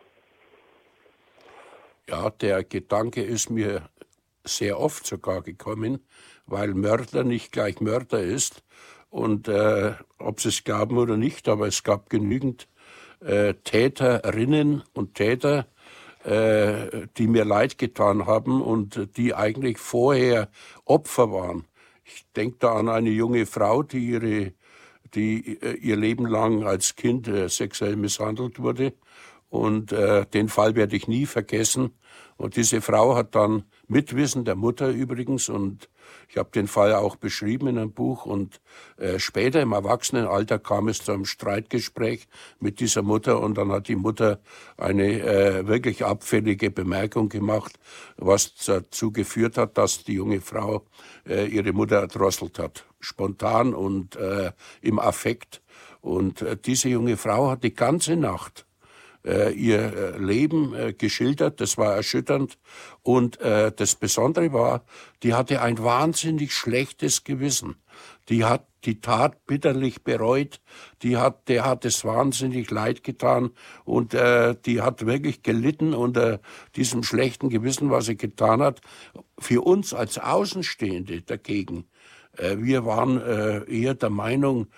Ja, der Gedanke ist mir sehr oft sogar gekommen, weil Mörder nicht gleich Mörder ist. Und äh, ob Sie es glauben oder nicht, aber es gab genügend äh, Täterinnen und Täter, äh, die mir leid getan haben und die eigentlich vorher Opfer waren. Ich denke da an eine junge Frau, die, ihre, die äh, ihr Leben lang als Kind äh, sexuell misshandelt wurde. Und äh, den Fall werde ich nie vergessen. Und diese Frau hat dann mit Wissen der Mutter übrigens, und ich habe den Fall auch beschrieben in einem Buch, und äh, später im Erwachsenenalter kam es zu einem Streitgespräch mit dieser Mutter, und dann hat die Mutter eine äh, wirklich abfällige Bemerkung gemacht, was dazu geführt hat, dass die junge Frau äh, ihre Mutter erdrosselt hat. Spontan und äh, im Affekt. Und äh, diese junge Frau hat die ganze Nacht Äh, ihr äh, Leben äh, geschildert, das war erschütternd. Und äh, das Besondere war, die hatte ein wahnsinnig schlechtes Gewissen. Die hat die Tat bitterlich bereut, die hat, der hat es wahnsinnig leid getan und äh, die hat wirklich gelitten unter diesem schlechten Gewissen, was sie getan hat. Für uns als Außenstehende dagegen, äh, wir waren äh, eher der Meinung,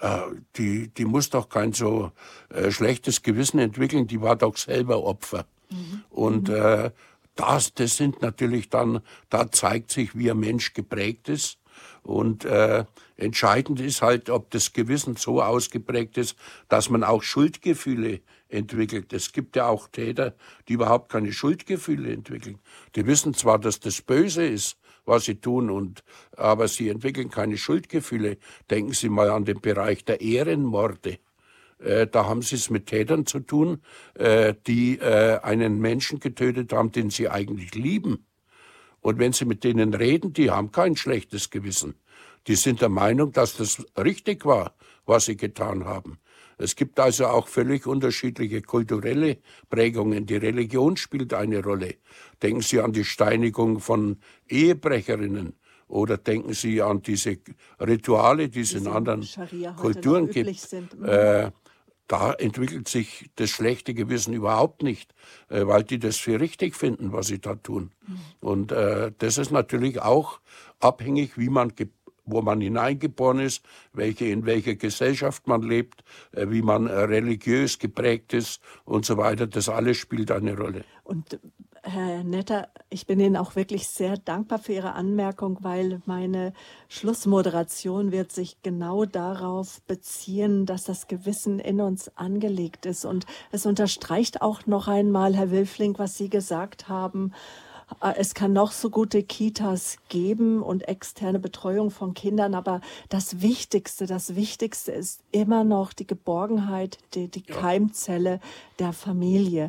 Die, die muss doch kein so äh, schlechtes Gewissen entwickeln, die war doch selber Opfer. Mhm. Und äh, das, das sind natürlich dann, da zeigt sich, wie ein Mensch geprägt ist. Und äh, entscheidend ist halt, ob das Gewissen so ausgeprägt ist, dass man auch Schuldgefühle entwickelt. Es gibt ja auch Täter, die überhaupt keine Schuldgefühle entwickeln. Die wissen zwar, dass das böse ist, was sie tun, und aber sie entwickeln keine Schuldgefühle. Denken Sie mal an den Bereich der Ehrenmorde. Äh, da haben Sie es mit Tätern zu tun, äh, die äh, einen Menschen getötet haben, den sie eigentlich lieben. Und wenn Sie mit denen reden, die haben kein schlechtes Gewissen. Die sind der Meinung, dass das richtig war, was sie getan haben. Es gibt also auch völlig unterschiedliche kulturelle Prägungen. Die Religion spielt eine Rolle. Denken Sie an die Steinigung von Ehebrecherinnen oder denken Sie an diese Rituale, die es in anderen Kulturen gibt. Äh, da entwickelt sich das schlechte Gewissen überhaupt nicht, äh, weil die das für richtig finden, was sie da tun. Mhm. Und äh, das ist natürlich auch abhängig, wie man ge- wo man hineingeboren ist, welche, in welcher Gesellschaft man lebt, äh, wie man äh, religiös geprägt ist und so weiter. Das alles spielt eine Rolle. Und Herr Netter, ich bin Ihnen auch wirklich sehr dankbar für Ihre Anmerkung, weil meine Schlussmoderation wird sich genau darauf beziehen, dass das Gewissen in uns angelegt ist. Und es unterstreicht auch noch einmal, Herr Wilfling, was Sie gesagt haben. Es kann noch so gute Kitas geben und externe Betreuung von Kindern, aber das Wichtigste, das Wichtigste ist immer noch die Geborgenheit, die, die Keimzelle der Familie.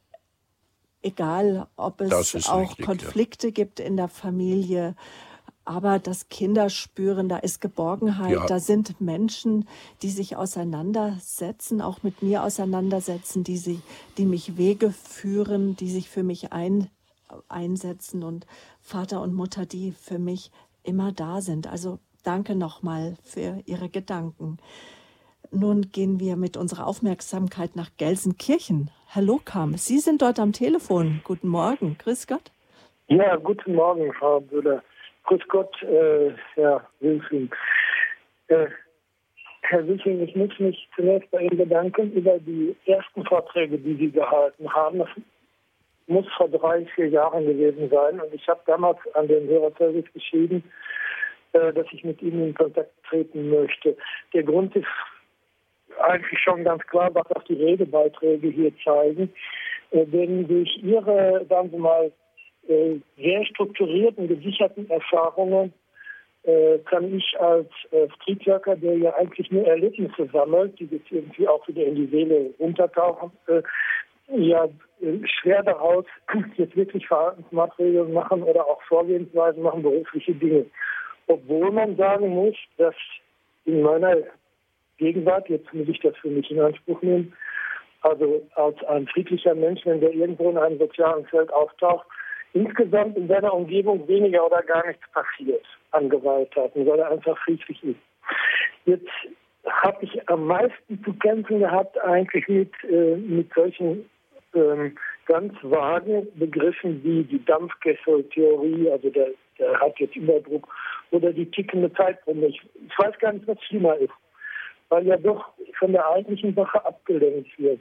Egal, ob es auch richtig, Konflikte ja. gibt in der Familie, aber dass Kinder spüren, da ist Geborgenheit, ja. da sind Menschen, die sich auseinandersetzen, auch mit mir auseinandersetzen, die, sie, die mich Wege führen, die sich für mich ein, einsetzen und Vater und Mutter, die für mich immer da sind. Also danke nochmal für Ihre Gedanken. Nun gehen wir mit unserer Aufmerksamkeit nach Gelsenkirchen. Herr Lokam, Sie sind dort am Telefon. Guten Morgen. Grüß Gott. Ja, guten Morgen, Frau Böhler. Grüß Gott, äh, Herr Wilfling. Äh, Herr Wilfling, ich muss mich zunächst bei Ihnen bedanken über die ersten Vorträge, die Sie gehalten haben. muss vor drei, vier Jahren gewesen sein. Und ich habe damals an den Hörerservice geschrieben, äh, dass ich mit Ihnen in Kontakt treten möchte. Der Grund ist eigentlich schon ganz klar, was auch die Redebeiträge hier zeigen. Äh, denn durch Ihre, sagen wir mal, äh, sehr strukturierten, gesicherten Erfahrungen äh, kann ich als äh, Streetworker, der ja eigentlich nur Erlebnisse sammelt, die jetzt irgendwie auch wieder in die Seele untertauchen, äh, ja äh, schwer daraus jetzt wirklich Verhaltensmaßregeln machen oder auch Vorgehensweisen machen, berufliche Dinge. Obwohl man sagen muss, dass in meiner Gegenwart, jetzt muss ich das für mich in Anspruch nehmen, also als ein friedlicher Mensch, wenn der irgendwo in einem sozialen Feld auftaucht, insgesamt in seiner Umgebung weniger oder gar nichts passiert an Gewalttaten, weil er einfach friedlich ist. Jetzt habe ich am meisten zu kämpfen gehabt eigentlich mit, äh, mit solchen ähm, ganz vagen Begriffen wie die Dampfkessel-Theorie, also der, der hat jetzt Überdruck, oder die tickende Zeitbombe. Ich, ich weiß gar nicht, was schlimmer ist, weil ja doch von der eigentlichen Sache abgelenkt wird.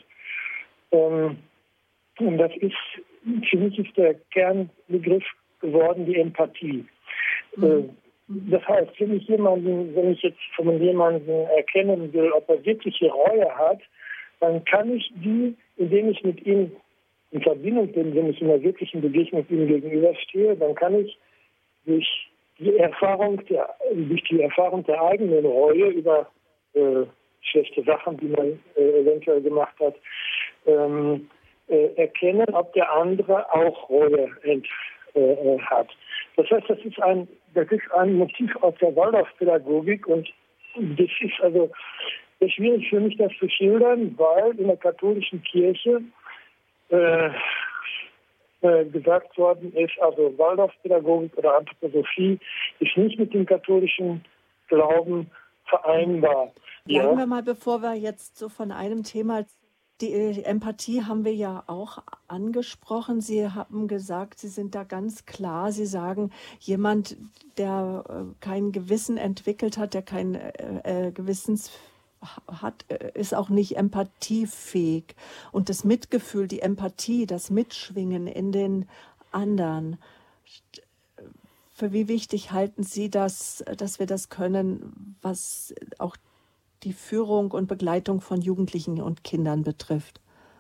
Ähm, und das ist, für mich ist der Kernbegriff geworden, die Empathie. Mhm. Äh, das heißt, wenn ich jemanden, wenn ich jetzt von jemandem erkennen will, ob er wirkliche Reue hat, dann kann ich die, indem ich mit ihm in Verbindung bin, wenn ich in einer wirklichen Begegnung ihm gegenüberstehe, dann kann ich durch die Erfahrung der, durch die Erfahrung der eigenen Reue über äh, schlechte Sachen, die man äh, eventuell gemacht hat, ähm, äh, erkennen, ob der andere auch Reue ent, äh, hat. Das heißt, das ist ein, das ist ein Motiv aus der Waldorfpädagogik und das ist also sehr schwierig für mich, das zu schildern, weil in der katholischen Kirche äh, äh, gesagt worden ist, also Waldorfpädagogik oder Anthroposophie ist nicht mit dem katholischen Glauben vereinbar. Bleiben ja? wir mal, bevor wir jetzt so von einem Thema, die Empathie haben wir ja auch angesprochen. Sie haben gesagt, Sie sind da ganz klar. Sie sagen, jemand, der äh, kein Gewissen entwickelt hat, der kein äh, Gewissens hat, ist auch nicht empathiefähig. Und das Mitgefühl, die Empathie, das Mitschwingen in den anderen, für wie wichtig halten Sie das, dass wir das können, was auch die Führung und Begleitung von Jugendlichen und Kindern betrifft?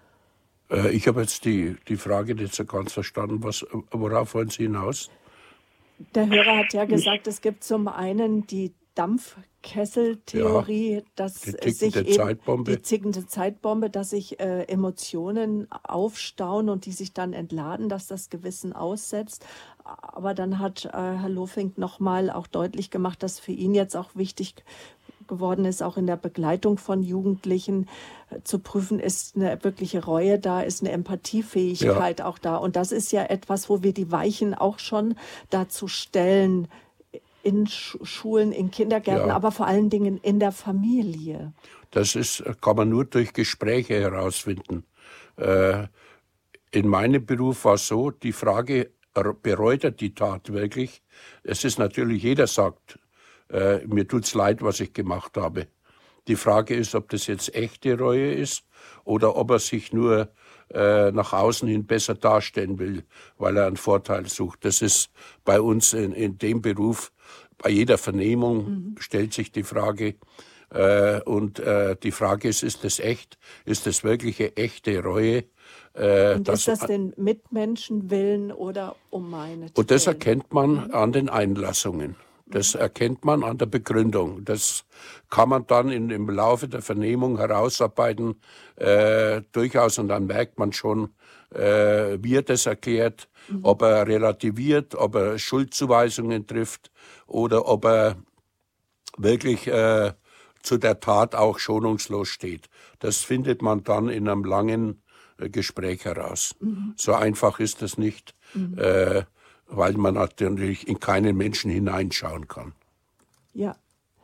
Äh, ich habe jetzt die, die Frage nicht so ganz verstanden. Was, worauf wollen Sie hinaus? Der Hörer hat ja gesagt, es gibt zum einen die Dampfkesseltheorie, ja, dass die sich eben Zeitbombe. die tickende Zeitbombe, dass sich äh, Emotionen aufstauen und die sich dann entladen, dass das Gewissen aussetzt. Aber dann hat äh, Herr Lofink nochmal auch deutlich gemacht, dass für ihn jetzt auch wichtig geworden ist, auch in der Begleitung von Jugendlichen äh, zu prüfen, ist eine wirkliche Reue da, ist eine Empathiefähigkeit ja. auch da. Und das ist ja etwas, wo wir die Weichen auch schon dazu stellen, in Schulen, in Kindergärten, ja. aber vor allen Dingen in der Familie. Das ist, kann man nur durch Gespräche herausfinden. Äh, in meinem Beruf war es so, die Frage, bereut er die Tat wirklich? Es ist natürlich, jeder sagt, äh, mir tut's leid, was ich gemacht habe. Die Frage ist, ob das jetzt echte Reue ist oder ob er sich nur äh, nach außen hin besser darstellen will, weil er einen Vorteil sucht. Das ist bei uns in, in dem Beruf, bei jeder Vernehmung mhm. stellt sich die Frage, äh, und äh, die Frage ist, ist das echt? Ist das wirkliche, echte Reue? Äh, und ist das den Mitmenschenwillen oder um meine? Und das erkennt man an den Einlassungen. Das erkennt man an der Begründung. Das kann man dann in, im Laufe der Vernehmung herausarbeiten, äh, durchaus. Und dann merkt man schon, äh, wie er das erklärt, mhm. ob er relativiert, ob er Schuldzuweisungen trifft oder ob er wirklich äh, zu der Tat auch schonungslos steht. Das findet man dann in einem langen äh, Gespräch heraus. Mhm. So einfach ist das nicht. Mhm. Äh, weil man natürlich in keinen Menschen hineinschauen kann. Ja,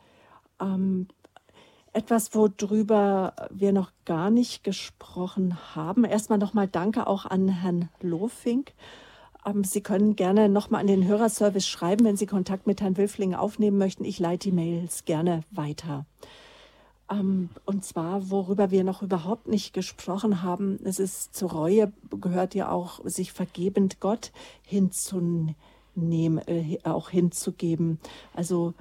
ähm, etwas, worüber wir noch gar nicht gesprochen haben. Erstmal nochmal danke auch an Herrn Lofink. Ähm, Sie können gerne nochmal an den Hörerservice schreiben, wenn Sie Kontakt mit Herrn Wülfling aufnehmen möchten. Ich leite die Mails gerne weiter. Ähm, und zwar, worüber wir noch überhaupt nicht gesprochen haben, es ist zur Reue gehört ja auch, sich vergebend Gott hinzunehmen, äh, auch hinzugeben. Also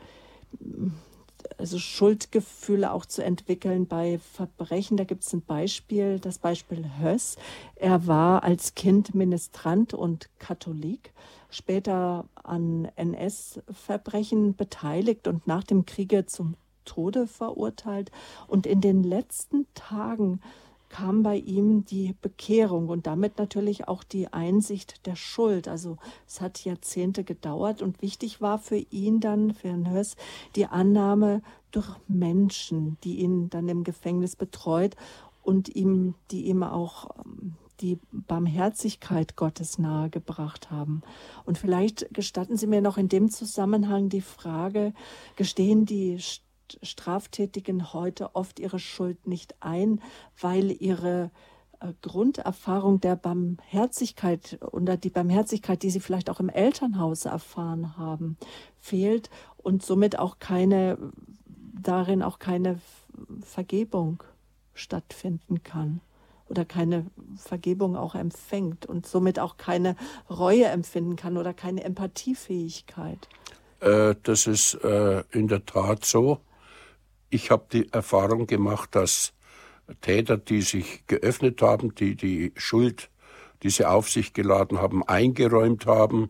also Schuldgefühle auch zu entwickeln bei Verbrechen. Da gibt es ein Beispiel, das Beispiel Höss. Er war als Kind Ministrant und Katholik, später an N S-Verbrechen beteiligt und nach dem Kriege zum Tode verurteilt. Und in den letzten Tagen kam bei ihm die Bekehrung und damit natürlich auch die Einsicht der Schuld. Also es hat Jahrzehnte gedauert und wichtig war für ihn dann, für Herrn Höss, die Annahme durch Menschen, die ihn dann im Gefängnis betreut und ihm, die ihm auch die Barmherzigkeit Gottes nahegebracht haben. Und vielleicht gestatten Sie mir noch in dem Zusammenhang die Frage, gestehen die Straftätigen heute oft ihre Schuld nicht ein, weil ihre äh, Grunderfahrung der Barmherzigkeit oder die Barmherzigkeit, die sie vielleicht auch im Elternhaus erfahren haben, fehlt und somit auch keine, darin auch keine Vergebung stattfinden kann oder keine Vergebung auch empfängt und somit auch keine Reue empfinden kann oder keine Empathiefähigkeit. Äh, das ist äh, in der Tat so. Ich habe die Erfahrung gemacht, dass Täter, die sich geöffnet haben, die die Schuld, die sie auf sich geladen haben, eingeräumt haben,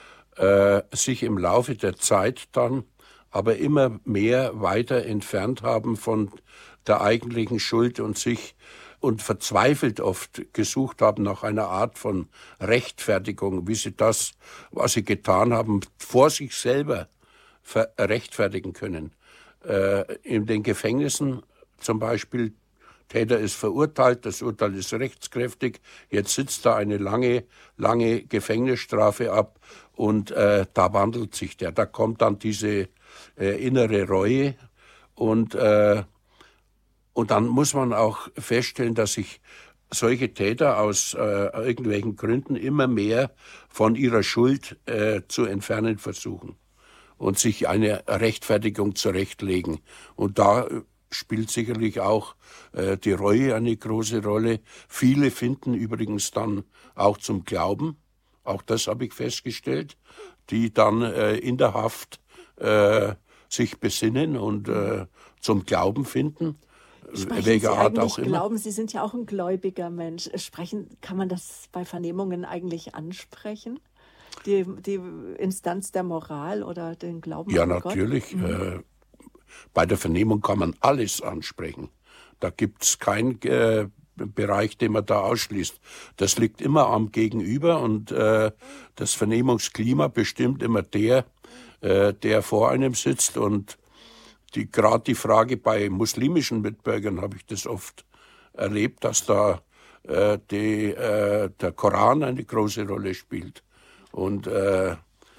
äh, sich im Laufe der Zeit dann aber immer mehr weiter entfernt haben von der eigentlichen Schuld und sich und verzweifelt oft gesucht haben nach einer Art von Rechtfertigung, wie sie das, was sie getan haben, vor sich selber rechtfertigen können. Äh, in den Gefängnissen zum Beispiel, Täter ist verurteilt, das Urteil ist rechtskräftig, jetzt sitzt da eine lange, lange Gefängnisstrafe ab und äh, da wandelt sich der. Da kommt dann diese äh, innere Reue und, äh, und dann muss man auch feststellen, dass sich solche Täter aus äh, irgendwelchen Gründen immer mehr von ihrer Schuld äh, zu entfernen versuchen und sich eine Rechtfertigung zurechtlegen. Und da spielt sicherlich auch äh, die Reue eine große Rolle. Viele finden übrigens dann auch zum Glauben, auch das habe ich festgestellt, die dann äh, in der Haft äh, sich besinnen und äh, zum Glauben finden. Sprechen welcher Sie Art eigentlich auch immer. Glauben? Sie sind ja auch ein gläubiger Mensch. Sprechen, kann man das bei Vernehmungen eigentlich ansprechen? Die, die Instanz der Moral oder den Glauben Ja, an Gott? natürlich. Mhm. Äh, bei der Vernehmung kann man alles ansprechen. Da gibt es keinen äh, Bereich, den man da ausschließt. Das liegt immer am Gegenüber und äh, das Vernehmungsklima bestimmt immer der, äh, der vor einem sitzt. Und die, gerade die Frage bei muslimischen Mitbürgern habe ich das oft erlebt, dass da äh, die, äh, der Koran eine große Rolle spielt. Und äh,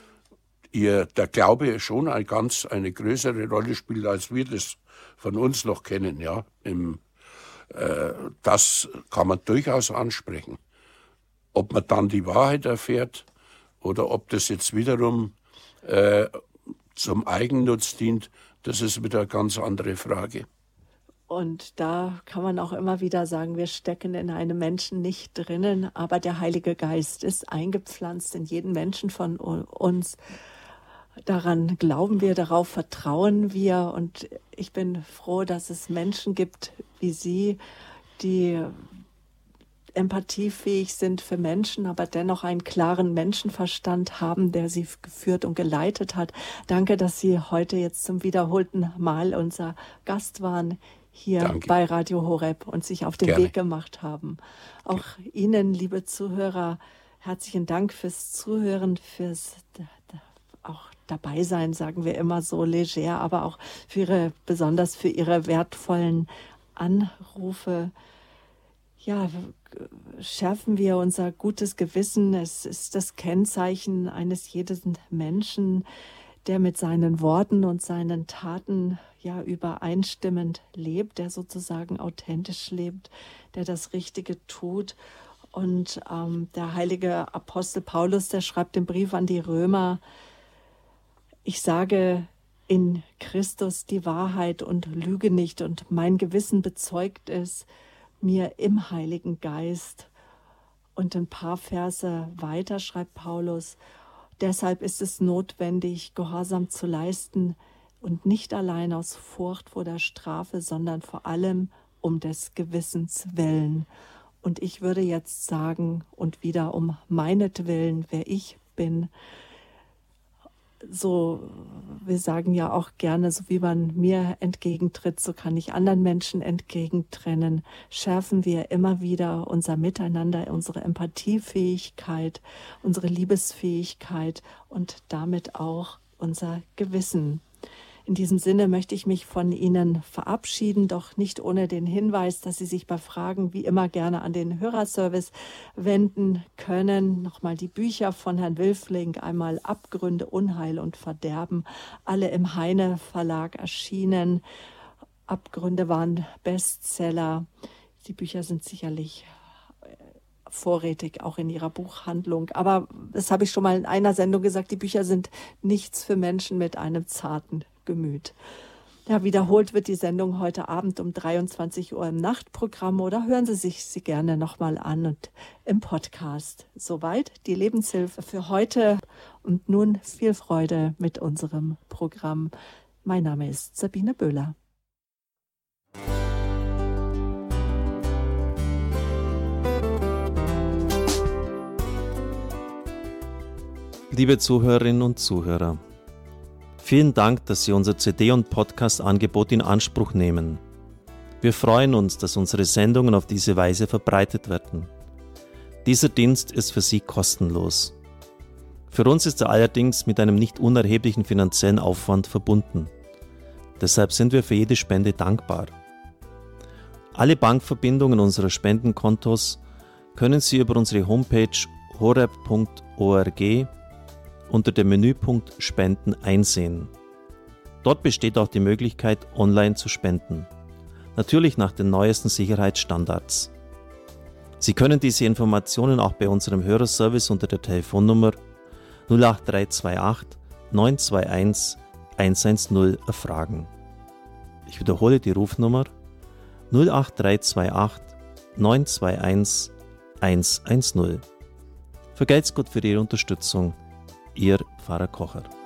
ihr der Glaube schon eine ganz eine größere Rolle spielt, als wir das von uns noch kennen. Ja, Im, äh, das kann man durchaus ansprechen. Ob man dann die Wahrheit erfährt oder ob das jetzt wiederum äh, zum Eigennutz dient, das ist wieder eine ganz andere Frage. Und da kann man auch immer wieder sagen, wir stecken in einem Menschen nicht drinnen, aber der Heilige Geist ist eingepflanzt in jeden Menschen von uns. Daran glauben wir, darauf vertrauen wir. Und ich bin froh, dass es Menschen gibt wie Sie, die empathiefähig sind für Menschen, aber dennoch einen klaren Menschenverstand haben, der sie geführt und geleitet hat. Danke, dass Sie heute jetzt zum wiederholten Mal unser Gast waren hier Danke. bei Radio Horeb und sich auf den Gerne. Weg gemacht haben. Auch Ihnen, liebe Zuhörer, herzlichen Dank fürs Zuhören, fürs auch dabei sein, sagen wir immer so leger, aber auch für ihre, besonders für Ihre wertvollen Anrufe. Ja, schärfen wir unser gutes Gewissen. Es ist das Kennzeichen eines jeden Menschen, der mit seinen Worten und seinen Taten ja übereinstimmend lebt, der sozusagen authentisch lebt, der das Richtige tut. Und ähm, der heilige Apostel Paulus, der schreibt im Brief an die Römer: Ich sage in Christus die Wahrheit und lüge nicht. Und mein Gewissen bezeugt es mir im Heiligen Geist. Und ein paar Verse weiter schreibt Paulus: Deshalb ist es notwendig, Gehorsam zu leisten, und nicht allein aus Furcht vor der Strafe, sondern vor allem um des Gewissens willen. Und ich würde jetzt sagen, und wieder um meinetwillen, wer ich bin. So, wir sagen ja auch gerne, so wie man mir entgegentritt, so kann ich anderen Menschen entgegentrennen. Schärfen wir immer wieder unser Miteinander, unsere Empathiefähigkeit, unsere Liebesfähigkeit und damit auch unser Gewissen. In diesem Sinne möchte ich mich von Ihnen verabschieden, doch nicht ohne den Hinweis, dass Sie sich bei Fragen wie immer gerne an den Hörerservice wenden können. Nochmal die Bücher von Herrn Wilfling, einmal Abgründe, Unheil und Verderben, alle im Heine Verlag erschienen. Abgründe waren Bestseller. Die Bücher sind sicherlich vorrätig, auch in Ihrer Buchhandlung. Aber das habe ich schon mal in einer Sendung gesagt, die Bücher sind nichts für Menschen mit einem zarten Gemüt. Ja, wiederholt wird die Sendung heute Abend um dreiundzwanzig Uhr im Nachtprogramm oder hören Sie sich sie gerne nochmal an und im Podcast. Soweit die Lebenshilfe für heute und nun viel Freude mit unserem Programm. Mein Name ist Sabine Böhler. Liebe Zuhörerinnen und Zuhörer, vielen Dank, dass Sie unser C D- und Podcast-Angebot in Anspruch nehmen. Wir freuen uns, dass unsere Sendungen auf diese Weise verbreitet werden. Dieser Dienst ist für Sie kostenlos. Für uns ist er allerdings mit einem nicht unerheblichen finanziellen Aufwand verbunden. Deshalb sind wir für jede Spende dankbar. Alle Bankverbindungen unserer Spendenkontos können Sie über unsere Homepage horeb punkt org unter dem Menüpunkt Spenden einsehen. Dort besteht auch die Möglichkeit, online zu spenden. Natürlich nach den neuesten Sicherheitsstandards. Sie können diese Informationen auch bei unserem Hörerservice unter der Telefonnummer null acht drei zwei acht neun zwei eins eins eins null erfragen. Ich wiederhole die Rufnummer null acht drei zwei acht neun zwei eins eins eins null. Vergelt's Gott für Ihre Unterstützung. Ihr Pfarrer Kocher.